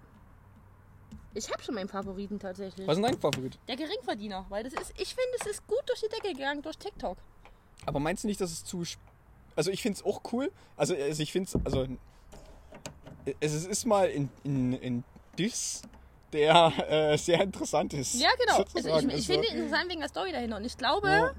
Ich habe schon meinen Favoriten tatsächlich. Was ist denn dein Favorit? Der Geringverdiener, weil das ist, ich finde, es ist gut durch die Decke gegangen, durch TikTok. Aber meinst du nicht, dass es zu... sp- Also ich finde es auch cool. Also, also ich finde es... Also, es ist- ist mal in, in, in Diss, der äh, sehr interessant ist. Ja, genau. Also ich, sozusagen. ich Also, finde interessant wegen der Story dahinter. Und ich glaube, ja,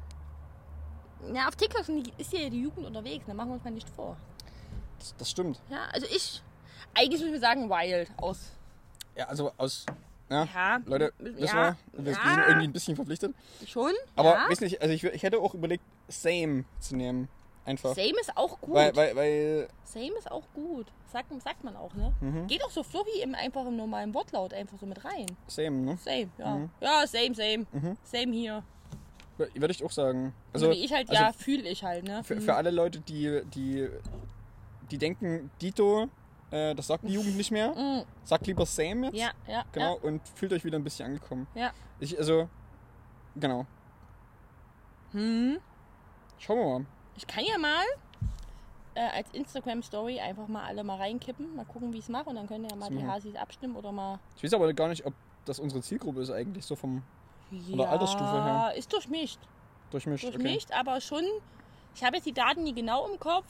ja, auf TikTok sind die- ist ja die Jugend unterwegs, da machen wir uns mal nicht vor. das, das stimmt. Ja, also ich, eigentlich muss ich sagen, wild aus. Ja, also aus... Ja, Ja, Leute, ja, wissen wir, wir ja. sind irgendwie ein bisschen verpflichtet. Schon? Aber, ja. weiß nicht, also ich, ich hätte auch überlegt, Same zu nehmen. Einfach. Same ist auch gut. Weil, weil, weil, Same ist auch gut. Sagt, sagt man auch, ne? Mhm. Geht auch so flowy im einfach im normalen Wortlaut einfach so mit rein. Same, ne? Same, ja. Mhm. Ja, same, same. Mhm. Same hier. Würde ich auch sagen. Also, Also, wie ich halt, also ja, fühle ich halt, ne? für, Mhm. für alle Leute, die, die, die denken, Dito, äh, das sagt die Jugend nicht mehr. Mhm. Sagt lieber Same jetzt. Ja, ja, Genau, und fühlt euch wieder ein bisschen angekommen. ja. Ich, also, genau. Hm. Schauen wir mal. Ich kann ja mal äh, als Instagram-Story einfach mal alle mal reinkippen, mal gucken, wie ich es mache und dann können ja mal Das die machen wir. Hasis abstimmen oder mal... Ich weiß aber gar nicht, ob das unsere Zielgruppe ist eigentlich, so vom Von der Altersstufe her. ist durchmischt. Durchmischt. Okay. Durchmischt, aber schon... Ich habe jetzt die Daten nie genau im Kopf,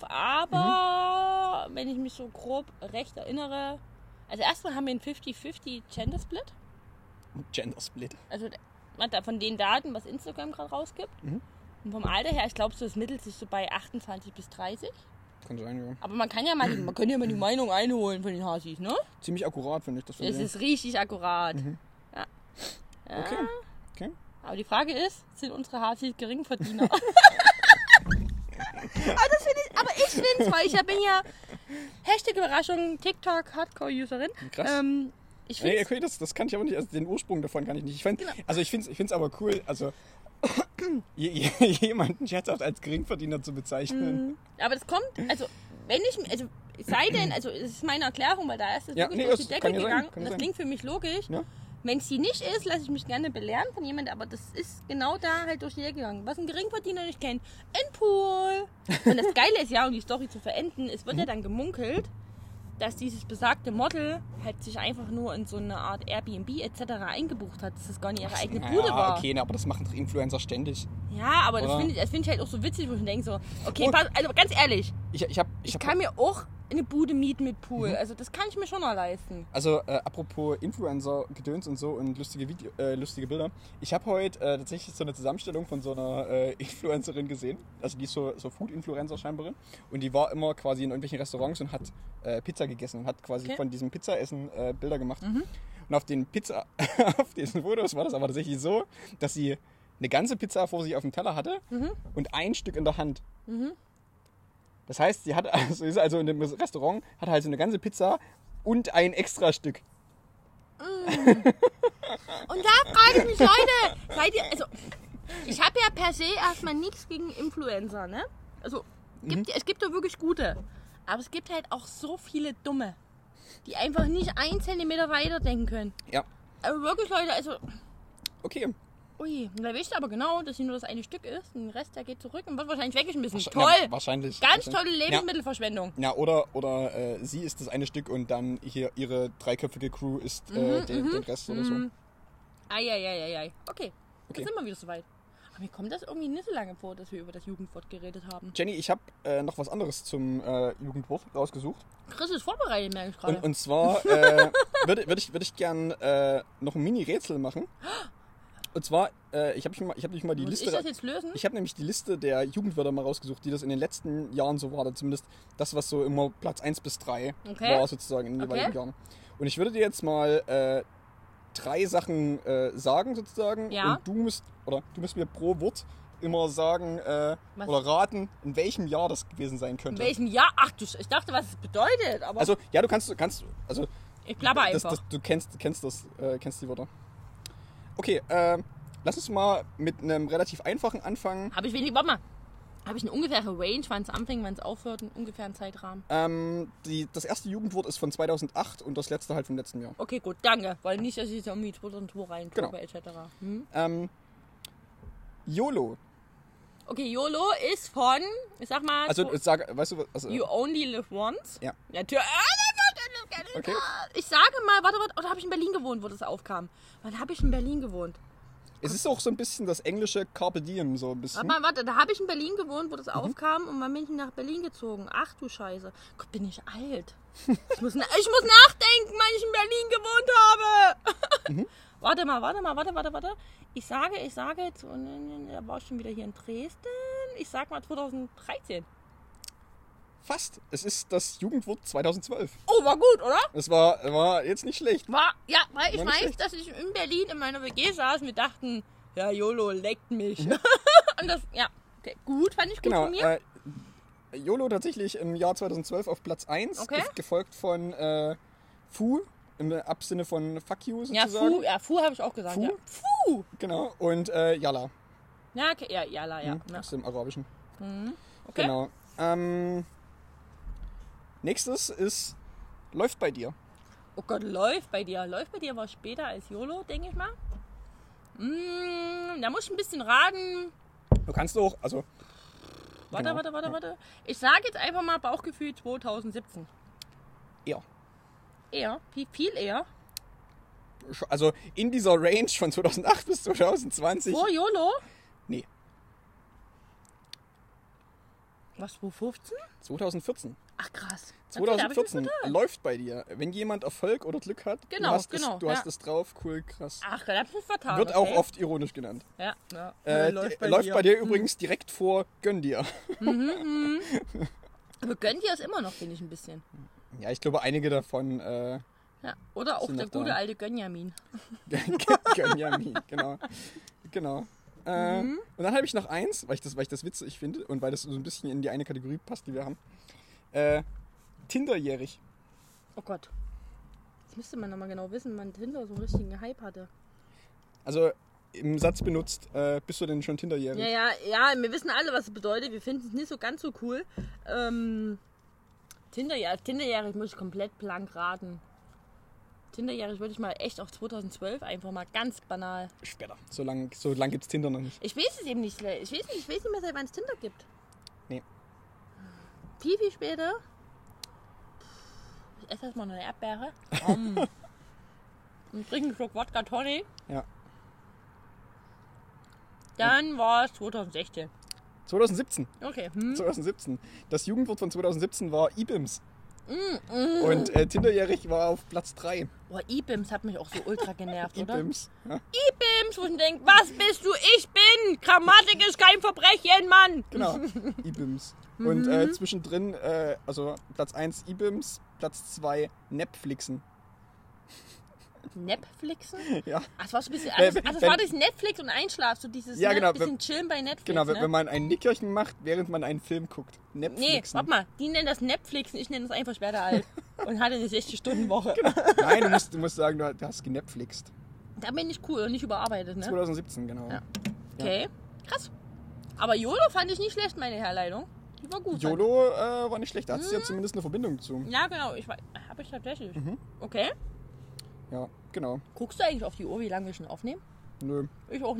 aber Mhm. wenn ich mich so grob recht erinnere... Also erstmal haben wir einen fünfzig fünfzig Gender Split. Gender Split. Also von den Daten, was Instagram gerade rausgibt. Mhm. Und vom Alter her, ich glaube, so, es mittelt sich so bei achtundzwanzig bis dreißig. Kann sein, ja. Aber man kann ja mal, die, man kann ja mal die Meinung einholen von den Hasis, ne? Ziemlich akkurat, finde ich das. von Es dir. ist richtig akkurat. Mhm. Ja. Ja. Okay. Okay. Aber die Frage ist, sind unsere Hasis Geringverdiener? aber, das find ich, aber ich finde es, weil ich ja bin ja Hashtag Überraschung, TikTok, Hardcore-Userin. Krass. Ähm, ich Nee, finde okay, das, das kann ich aber nicht. Also den Ursprung davon kann ich nicht. Ich find, Genau. Also ich finde es ich find's aber cool, also je, je, jemanden scherzhaft als Geringverdiener zu bezeichnen. aber das kommt, also wenn ich, also es sei denn, also es ist meine Erklärung, weil da ist es Ja, wirklich nee, durch das die Decke kann ja sein, gegangen kann und ja das sein. klingt für mich logisch. Ja? Wenn es die nicht ist, lasse ich mich gerne belehren von jemandem, aber das ist genau da halt durch die Decke gegangen. Was ein Geringverdiener nicht kennt, ein Pool. Und das Geile ist ja, um die Story zu verenden, es wird ja dann gemunkelt, dass dieses besagte Model halt sich einfach nur in so eine Art Airbnb et cetera eingebucht hat, dass das gar nicht ihre eigene Bude Ja, war. okay, na, aber das machen doch Influencer ständig. Ja, aber das Oder? finde ich, das find ich halt auch so witzig, wo ich denke so, okay, Und- pass, also ganz ehrlich, Ich, ich habe ich ich hab, kann mir auch eine Bude mieten mit Pool. Mhm. Also das kann ich mir schon noch leisten. Also äh, apropos Influencer, Gedöns und so und lustige Video, äh, lustige Bilder. Ich habe heute äh, tatsächlich so eine Zusammenstellung von so einer äh, Influencerin gesehen. Also die ist so, so Food-Influencer scheinbar. Und die war immer quasi in irgendwelchen Restaurants und hat äh, Pizza gegessen und hat quasi Okay. von diesem Pizzaessen äh, Bilder gemacht. Mhm. Und auf den Pizza, auf diesen Fotos war das aber tatsächlich so, dass sie eine ganze Pizza vor sich auf dem Teller hatte Mhm. und ein Stück in der Hand. Mhm. Das heißt, sie hat also, ist also in dem Restaurant, hat halt so eine ganze Pizza und ein extra Stück. Und da frage ich mich, Leute, seid ihr, also ich habe ja per se erstmal nichts gegen Influencer, ne? Also gibt, es gibt ja wirklich gute, aber es gibt halt auch so viele Dumme, die einfach nicht einen Zentimeter weiter denken können. Ja, Also wirklich, Leute, also okay. Ui, und da weißt du aber genau, dass hier nur das eine Stück ist. Den Rest, der geht zurück und wird wahrscheinlich weggeschmissen. Wahrsch- Toll! Ja, wahrscheinlich. Ganz wahrscheinlich. tolle Lebensmittelverschwendung. Ja, oder, oder äh, sie ist das eine Stück und dann hier ihre dreiköpfige Crew isst äh, Mhm, den, mhm, den Rest oder so. Mhm. Eieieiei. Okay, Okay. jetzt sind wir wieder soweit. Aber mir kommt das irgendwie nicht so lange vor, dass wir über das Jugendwort geredet haben. Jenny, ich habe äh, noch was anderes zum äh, Jugendwort rausgesucht. Chris ist vorbereitet, merke ich gerade. Und, und zwar äh, würde würd ich, würd ich gern äh, noch ein Mini-Rätsel machen. Und zwar, äh, ich habe hab nämlich mal die Muss Liste... ich das jetzt lösen? Ich habe nämlich die Liste der Jugendwörter mal rausgesucht, die das in den letzten Jahren so war. Oder zumindest das, was so immer Platz eins bis drei Okay. war sozusagen in den Okay. jeweiligen Jahren. Und ich würde dir jetzt mal äh, drei Sachen äh, sagen sozusagen. Ja. Und du musst, oder du musst mir pro Wort immer sagen äh, Was? oder raten, in welchem Jahr das gewesen sein In könnte. welchem Jahr? Ach du, Sch- ich dachte, was es bedeutet, aber Also, ja, du kannst, du kannst, also ich klapper das, einfach. das, du kennst, kennst das, äh, kennst die Wörter. Okay, äh, lass uns mal mit einem relativ einfachen anfangen. Habe ich wenig, warte mal. Habe ich eine ungefähre Range, wann es anfängt, wann es aufhört, einen ungefähren Zeitrahmen? Ähm, die, das erste Jugendwort ist von zweitausendacht und das letzte halt vom letzten Jahr. Okay, gut, danke. Weil nicht, dass ich jetzt irgendwie zweitausendzwei rein Genau. et cetera. Hm? Ähm, YOLO. Okay, YOLO ist von, ich sag mal, Also, so- sag, weißt du, was- also, You Only Live Once. Ja. Natürlich. Okay. Ich sage mal, warte, warte, oder habe ich in Berlin gewohnt, wo das aufkam? Wann habe ich in Berlin gewohnt? es ist auch so ein bisschen das englische Carpe Diem, so ein Warte bisschen. mal, warte, da habe ich in Berlin gewohnt, wo das Mhm. aufkam und dann bin ich nach Berlin gezogen. Ach du Scheiße. Gott, bin ich alt. Ich muss, na- ich muss nachdenken, wann ich in Berlin gewohnt habe. Mhm. Warte mal, warte mal, warte, warte, warte. Ich sage, ich sage jetzt, und da war ich schon wieder hier in Dresden. Ich sag mal zweitausenddreizehn. Fast. Es ist das Jugendwort zweitausendzwölf. Oh, war gut, oder? Es war, war jetzt nicht schlecht. War, ja, weil ich War nicht weiß, schlecht. dass ich in Berlin in meiner W G saß und wir dachten, ja, YOLO leckt mich. Und das, ja, okay, gut, fand ich gut Genau. von mir. Äh, YOLO tatsächlich im Jahr zweitausendzwölf auf Platz eins. Okay. ge- Gefolgt von äh, Fu, im Absinne von Fuck You Ja, sozusagen. Fu, ja, Fu habe ich auch gesagt. Fu? Ja. Fu! Genau. Und äh, Yalla. Ja, okay, ja, Yalla, ja. Hm, ja. aus dem Arabischen. Okay. Genau. Ähm, nächstes ist Läuft bei dir. Oh Gott, läuft bei dir. Läuft bei dir war später als YOLO, denke ich mal. Mm, da muss ich ein bisschen raten. Du kannst auch, also Warte, Genau. warte, warte, warte. Ich sage jetzt einfach mal Bauchgefühl zweitausendsiebzehn. eher. Eher? Wie viel eher? Also in dieser Range von zweitausendacht bis zweitausendzwanzig. Vor YOLO? Nee, Was, zweitausendfünfzehn? zweitausendvierzehn. Ach krass. Okay, da hab ich zweitausendvierzehn mich vertan. läuft bei dir. Wenn jemand Erfolg oder Glück hat, Genau, du hast, genau, es, du ja. hast es drauf, cool, krass. Ach, da hab ich mich vertan. Wird auch okay. oft ironisch genannt. Ja, ja. Äh, läuft die- bei läuft dir. bei dir übrigens direkt vor Gönn dir. Aber gönnt ihr es immer noch, finde ich ein bisschen. Ja, ich glaube, einige davon äh, Ja. Oder auch Sind der noch da. gute alte Gönjamin. Gönn ja mi, genau. Genau. Äh, Mhm. Und dann habe ich noch eins, weil ich, das, weil ich das witzig finde und weil das so ein bisschen in die eine Kategorie passt, die wir haben. Äh, Tinderjährig. Oh Gott. Jetzt müsste man nochmal genau wissen, wann Tinder so einen richtigen Hype hatte. Also im Satz benutzt, äh, bist du denn schon Tinderjährig? Ja, ja, ja, wir wissen alle, was es bedeutet. Wir finden es nicht so ganz so cool. Ähm, Tinderjährig, Tinderjährig muss ich komplett blank raten. Tinderjährig würde ich mal echt auf zweitausendzwölf einfach mal ganz banal. Später. So lang, so lang gibt es Tinder noch nicht. Ich weiß es eben nicht. Ich weiß nicht, ich weiß nicht mehr, seit wann es Tinder gibt. Nee. Viel, viel später. Ich esse erstmal noch eine Erdbeere. Um. Und trinke einen Schluck Wodka Tonic. Ja. Dann war es zweitausendsechzehn. zweitausendsiebzehn. Okay. Hm. zweitausendsiebzehn. Das Jugendwort von zweitausendsiebzehn war I-Bims. Mm, mm. Und äh, Tinderjährig war auf Platz drei. Boah, I-Bims hat mich auch so ultra genervt, oder? I-Bims. Ja, I-Bims, wo ich denke, was bist du? Ich bin! Grammatik ist kein Verbrechen, Mann! genau. I-Bims. Und äh, zwischendrin, äh, also Platz eins I-Bims, Platz zwei Netflixen. Netflixen? Ja. Ach, das war so ein bisschen. Wenn- Also, also das wenn- war das Netflix und Einschlaf, so dieses Ja, ne, genau, bisschen wenn- chillen bei Netflix. Genau, wenn, ne? wenn man ein Nickerchen macht, während man einen Film guckt. Nee, Netflixen. warte mal, die nennen das Netflixen, ich nenne das einfach später alt. Und hatte eine sechzig-Stunden-Woche. Nein, du musst, du musst sagen, du hast genetflixt. Da bin ich cool und nicht überarbeitet, ne? zweitausendsiebzehn, genau. Ja. Okay, krass. Aber YOLO fand ich nicht schlecht, meine Herleitung. Die war gut. YOLO äh, war nicht schlecht, da hat es Hm. ja zumindest eine Verbindung zu. Ja, genau, ich weiß. Habe ich tatsächlich. Mhm. Okay. Ja, genau. Guckst du eigentlich auf die Uhr, wie lange wir schon aufnehmen? Nö. Ich auch nie.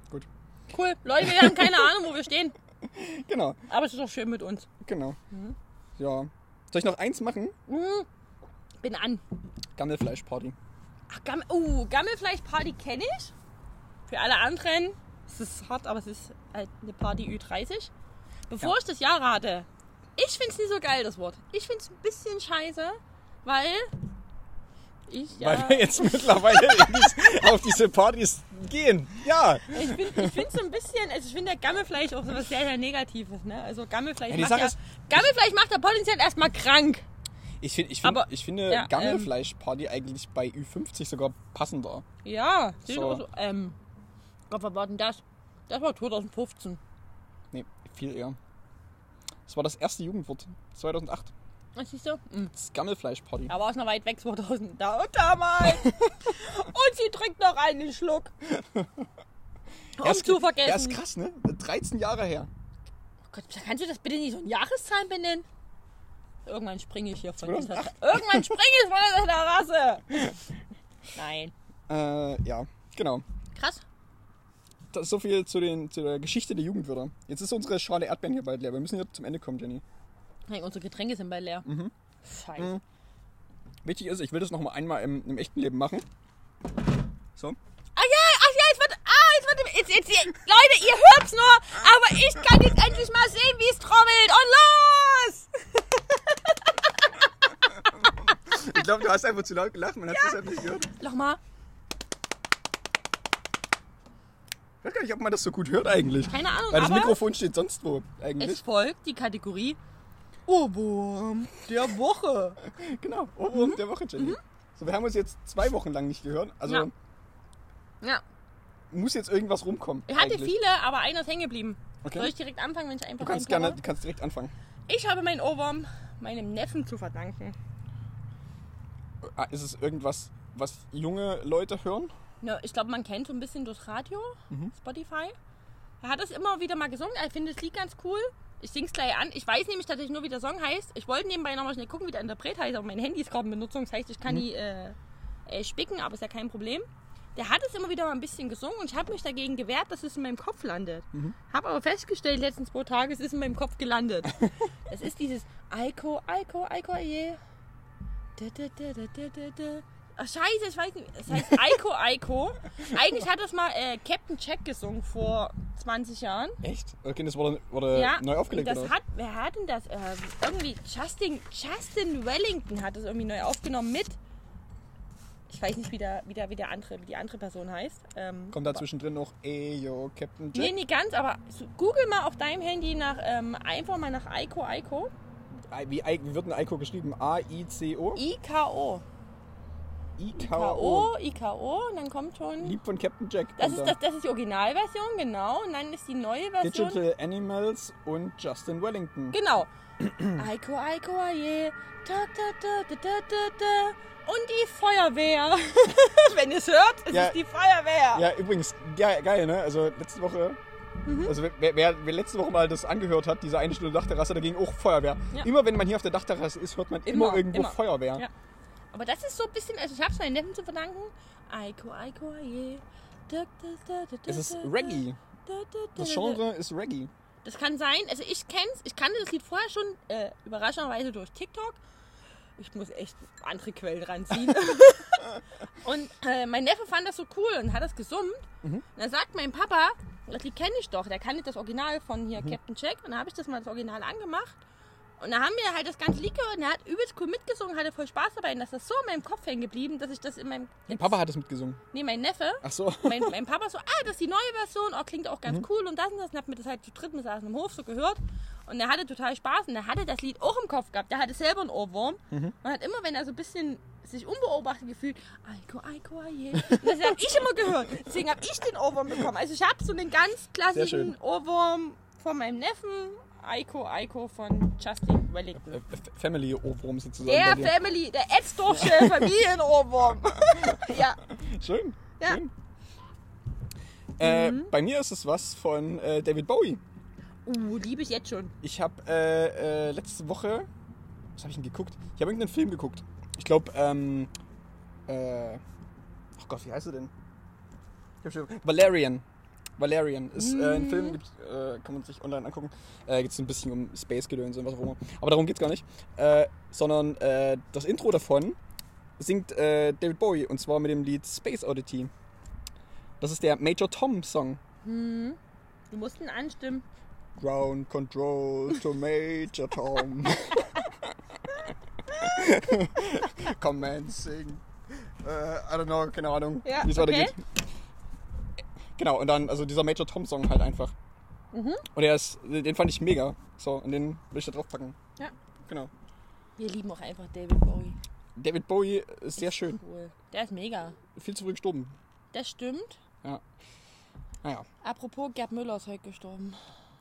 gut. Cool. Leute, wir haben keine Ahnung, wo wir stehen. Genau, Aber es ist doch schön mit uns. genau. Mhm. Ja. Soll ich noch eins machen? Mhm. Bin an. Gammelfleischparty. Ach, Gamm uh, Gammelfleischparty kenne ich. Für alle anderen, es ist hart, aber es ist halt eine Party Ü dreißig. Bevor Ja. ich das Jahr rate, ich finde es nicht so geil, das Wort. Ich finde es ein bisschen scheiße, weil ich ja... Weil wir jetzt mittlerweile in dies, auf diese Partys gehen. Ja. Ich finde ich find so ein bisschen, also ich finde der Gammelfleisch auch so was sehr, sehr Negatives. Ne? Also Gammelfleisch, Ja, die macht Sache ja, ist- Gammelfleisch macht ja potenziell erstmal krank. Ich, find, ich, find, Aber- ich finde ja, Gammelfleischparty eigentlich bei Ü fünfzig sogar passender. Ja, sehe ich So. auch so. Ähm, Gott, was war denn das? Das war zwanzig fünfzehn. Nee, viel eher. Das war das erste Jugendwort. zweitausendacht. Was siehst du? Mhm. Das Gammelfleischparty. Da war es noch weit weg, zweitausend. Da und damals. Und sie trinkt noch einen Schluck. Um Er ist- zu vergessen. Ja, ist krass, ne? dreizehn Jahre her. Oh Gott, kannst du das bitte nicht so in Jahreszahlen benennen? Irgendwann springe ich hier von dieser zweitausendacht. Irgendwann springe ich von dieser Terrasse. Nein. Äh, ja, genau. Krass. Das ist so viel zu, den, zu der Geschichte der Jugendwörter. Jetzt ist unsere Schale Erdbeeren hier bald leer. Wir müssen hier zum Ende kommen, Jenny. Hey, unsere Getränke sind bald leer. Mhm. Scheiße. Mhm. Wichtig ist, ich will das noch mal einmal im, im echten Leben machen. So. Ah ja, ach ja, jetzt wird, ah, jetzt wird, jetzt, jetzt, jetzt, Leute, ihr hört's nur, aber ich kann jetzt endlich mal sehen, wie es trommelt. Und los! Ich glaube, du hast einfach zu laut gelacht. Man hat das einfach nicht gehört. Nochmal. Ich weiß gar nicht, ob man das so gut hört eigentlich. Keine Ahnung, Weil das aber Mikrofon steht sonst wo eigentlich. es folgt die Kategorie Ohrwurm der Woche. Genau, Ohrwurm der Woche, Jenny. So, wir haben uns jetzt zwei Wochen lang nicht gehört. Also Ja. Ja, muss jetzt irgendwas rumkommen. ich hatte eigentlich. viele, aber einer ist hängen geblieben. Okay. Soll ich direkt anfangen, wenn ich einfach Du kannst reinkomme? gerne, du kannst direkt anfangen. Ich habe meinen Ohrwurm meinem Neffen zu verdanken. Ah, ist es irgendwas, was junge Leute hören? Ja, ich glaube, man kennt so ein bisschen durchs Radio, Mhm. Spotify. Er hat es immer wieder mal gesungen. Er findet das Lied ganz cool. Ich sing's gleich an. Ich weiß nämlich tatsächlich nur, wie der Song heißt. Ich wollte nebenbei nochmal schnell gucken, wie der Interpret heißt, aber mein Handy ist gerade in Benutzung. Das heißt, ich kann Mhm. die äh, äh, spicken, aber ist ja kein Problem. Der hat es immer wieder mal ein bisschen gesungen und ich habe mich dagegen gewehrt, dass es in meinem Kopf landet. Mhm. Habe aber festgestellt, die letzten zwei Tage, es ist in meinem Kopf gelandet. Es ist dieses Aiko, Aiko, Aiko, je. Da, da, da, da, da, da, da. Ach, scheiße, ich weiß nicht. Es heißt Aiko, Aiko. Eigentlich hat das mal äh, Captain Jack gesungen vor zwanzig Jahren. Echt? Okay, das wurde, wurde Ja, neu aufgelegt, und das oder? hat, wer hat denn das? Ähm, irgendwie Justin, Justin Wellington hat das irgendwie neu aufgenommen mit. Ich weiß nicht, wie, der, wie, der, wie, der andere, wie die andere Person heißt. Ähm, Kommt da zwischendrin noch Eyo, Captain Jack? Nee, nicht ganz, aber so, google mal auf deinem Handy nach, ähm, einfach mal nach Aiko, Aiko. Wie, wie wird ein Aiko geschrieben? A I C O? I K O. I K K O, O. I K O, und dann kommt schon. Lieb von Captain Jack. Das kommt ist, da. das, das ist die Originalversion, genau. Und dann ist die neue Version. Digital Animals und Justin Wellington. Genau. Aiko, Aiko, aye. Da, da, da, da, da, da, da. Und die Feuerwehr. Wenn ihr es hört, es Ja. ist die Feuerwehr. Ja, übrigens, ge geil, ne? Also letzte Woche, Mhm. also wer, wer, wer letzte Woche mal das angehört hat, diese eine Stunde Dachterrasse, da ging auch Feuerwehr. Ja. Immer wenn man hier auf der Dachterrasse ist, hört man immer, Immer, irgendwo immer. Feuerwehr. Ja. Aber das ist so ein bisschen, also ich habe es meinen Neffen zu verdanken. Aiko, Aiko, aye. Da, da, da, da, Es ist da, da, Reggae. da, da, da, Das da. Genre ist Reggae. Das kann sein, also ich kenn's, ich kannte das Lied vorher schon, äh, überraschenderweise durch TikTok. Ich muss echt andere Quellen ranziehen. Und äh, mein Neffe fand das so cool und hat das gesummt. Mhm. Und dann sagt mein Papa, das Lied kenne ich doch, der kann nicht das Original von hier Mhm. Captain Jack. Und dann habe ich das mal das Original angemacht. Und dann haben wir halt das ganze Lied gehört und er hat übelst cool mitgesungen, hatte voll Spaß dabei. Und das ist so in meinem Kopf hängen geblieben, dass ich das in meinem... Mein Papa hat es mitgesungen. Nee, mein Neffe. Ach so. Mein, mein Papa so, ah, das ist die neue Version, oh, klingt auch ganz Mhm. cool und das und das. Und hab mir das halt zu dritt, wir saßen im Hof, so gehört. Und er hatte total Spaß und er hatte das Lied auch im Kopf gehabt. Der hatte selber einen Ohrwurm. Mhm. Und hat immer, wenn er so ein bisschen sich unbeobachtet gefühlt, Aiko, Aiko, aye. Und das habe ich immer gehört. Deswegen habe ich den Ohrwurm bekommen. Also ich habe so einen ganz klassischen schön. Ohrwurm von meinem Neffen, Aiko, Aiko von Justin Wellington. Äh, F- Family Ohrwurm sozusagen. Der bei dir. Family, der Etzdorfsche Familienohrwurm. Ja. Schön. Ja. Schön. Äh, Mhm. bei mir ist es was von äh, David Bowie. Uh, liebe ich jetzt schon. Ich habe äh, äh, letzte Woche, was habe ich denn geguckt? Ich habe irgendeinen Film geguckt. Ich glaube, ähm, äh, ach Gott, wie heißt er denn? Ich hab schon, Valerian. Valerian ist äh, ein Film, gibt, äh, kann man sich online angucken. Äh, geht es ein bisschen um Space-Gedöns und was auch immer. Aber darum geht's gar nicht. Äh, sondern äh, das Intro davon singt äh, David Bowie und zwar mit dem Lied Space Oddity. Das ist der Major Tom Song. Hm. Du musst ihn anstimmen. Ground Control to Major Tom. Commencing. Äh, I don't know, keine Ahnung, Ja, wie es okay. weitergeht. Genau, und dann, also dieser Major Tom Song halt einfach. Mhm. Und der ist, den fand ich mega. So, und den will ich da drauf packen. Ja. Genau. Wir lieben auch einfach David Bowie. David Bowie ist sehr schön. Cool. Der ist mega. Viel zu früh gestorben. Das stimmt. Ja. Naja. Apropos, Gerd Müller ist heute gestorben.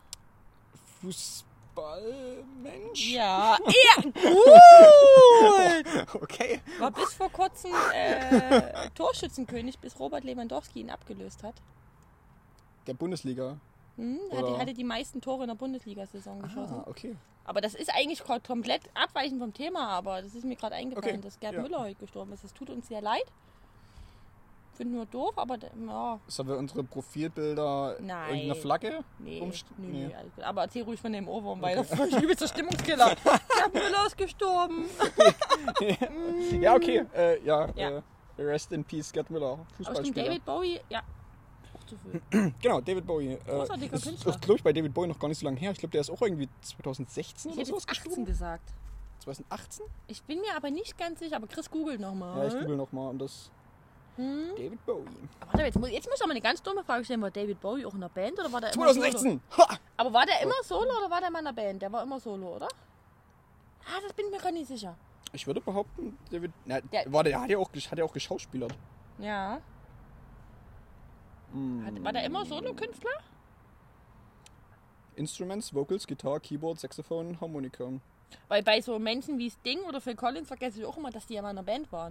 Fußballmensch? Ja, ja, cool! Okay. War bis vor kurzem äh, Torschützenkönig, bis Robert Lewandowski ihn abgelöst hat. Der Bundesliga. Hm, Oder- hatte, hatte die meisten Tore in der Bundesliga-Saison geschossen. Ah, okay. Aber das ist eigentlich ko- komplett abweichend vom Thema, aber das ist mir gerade eingefallen, Okay, dass Gerd ja. Müller heute gestorben ist. Das tut uns sehr leid. Finden wir doof, aber d- ja, Sollen wir unsere Profilbilder Nein. irgendeine Flagge? nee, Umst- nee, nee. nee, alles gut. Aber erzähl ruhig von dem Ohrwurm, weil das ist ein übelster Stimmungskiller. Gerd Müller ist gestorben. Ja, okay. Äh, ja, Ja. Äh, rest in peace, Gerd Müller. Aber stimmt, Fußballspieler. David Bowie, ja, auch zu viel. Genau, David Bowie. Äh, Großartiger ist, Künstler. ist, glaube ich, bei David Bowie noch gar nicht so lange her. Ich glaube, der ist auch irgendwie zwanzig sechzehn Ich oder hätte sowas jetzt achtzehn gestorben. gesagt. zwanzig achtzehn? Ich bin mir aber nicht ganz sicher, aber Chris googelt nochmal. Ja, ich google nochmal und das. Hm? David Bowie. Aber warte, jetzt muss, jetzt muss ich aber eine ganz dumme Frage stellen. War David Bowie auch in der Band oder war der immer zwanzig sechzehn! Solo? Ha! Aber war der immer solo oder war der mal in der Band? Der war immer solo, oder? Ah, das bin ich mir gar nicht sicher. Ich würde behaupten, David. Na, Der- war der hat ja auch, hat ja auch geschauspielert. Ja. Hm. Hat, war der immer Solo-Künstler? Instruments, Vocals, Gitarre, Keyboard, Saxophon, Harmonika. Weil bei so Menschen wie Sting oder Phil Collins vergesse ich auch immer, dass die ja mal in einer Band waren.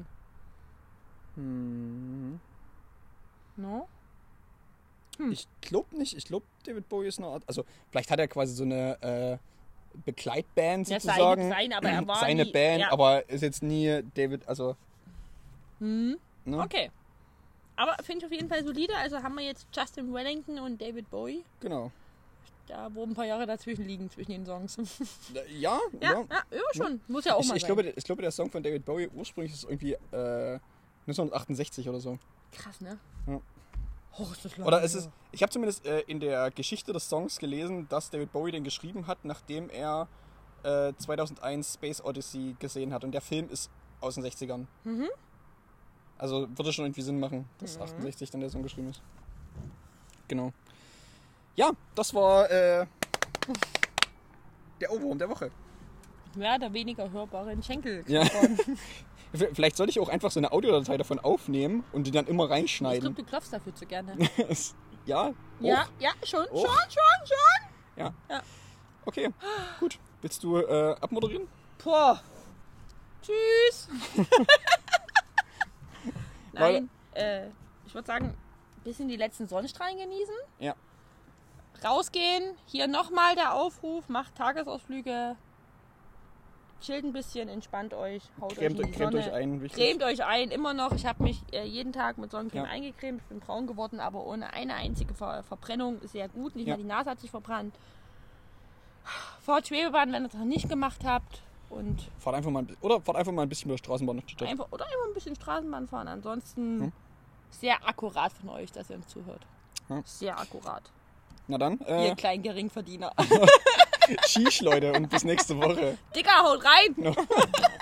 Hm. No? Ich glaube nicht. Ich glaube, David Bowie ist eine Art. Also, vielleicht hat er quasi so eine äh, Begleitband Ja, sozusagen. seine, seine, aber er war Seine nie, Band, ja. aber ist jetzt nie David. Also. Hm. Ne? Okay. Aber finde ich auf jeden Fall solide. Also haben wir jetzt Justin Wellington und David Bowie. Genau. Da, wo ein paar Jahre dazwischen liegen, zwischen den Songs. Ja, Ja, ja. ja, ja schon. Muss ja auch Ich, mal ich, sein. glaube, der- ich glaube, der Song von David Bowie ursprünglich ist irgendwie äh, neunzehnhundertachtundsechzig oder so. Krass, ne? Ja. Oh, ist das lange Oder ist her. es. Ich habe zumindest äh, in der Geschichte des Songs gelesen, dass David Bowie den geschrieben hat, nachdem er äh, zweitausendeins Space Odyssey gesehen hat. Und der Film ist aus den sechzigern. Mhm. Also würde schon irgendwie Sinn machen, dass Mhm. achtundsechzig dann der Song geschrieben ist. Genau. Ja, das war äh, der Ohrwurm der Woche. Mehr oder weniger hörbaren Schenkel. Ja. V- Vielleicht sollte ich auch einfach so eine Audiodatei davon aufnehmen und die dann immer Ich glaube, reinschneiden. du klopfst dafür zu gerne. Ja? Ja, Hoch? ja, schon, Hoch? schon, schon, schon. Ja. Ja. Okay, gut. Willst du äh, abmoderieren? Boah. Tschüss. Nein, äh, ich würde sagen, ein bisschen die letzten Sonnenstrahlen genießen. Ja. Rausgehen. Hier nochmal der Aufruf. Macht Tagesausflüge. Chillt ein bisschen, entspannt euch. Haut Cremt, euch in die cremt Sonne. euch ein. Wichtig. Cremt euch ein, immer noch. Ich habe mich äh, jeden Tag mit Sonnencreme Ja. eingecremt. Ich bin braun geworden, aber ohne eine einzige Ver Verbrennung. Sehr gut. Nicht Ja. mal die Nase hat sich verbrannt. Fahrt Schwebebahn, wenn ihr das noch nicht gemacht habt. Und Fahrt einfach mal, ein bi- oder fahrt einfach mal ein bisschen mit der Straßenbahn durch die Stadt. einfach, oder einfach ein bisschen Straßenbahn fahren. Ansonsten Hm. sehr akkurat von euch, dass ihr uns zuhört. Ja. Sehr akkurat. Na dann, Ihr äh, kleinen Geringverdiener. Sheesh, Leute, und bis nächste Woche. Dicker, haut rein!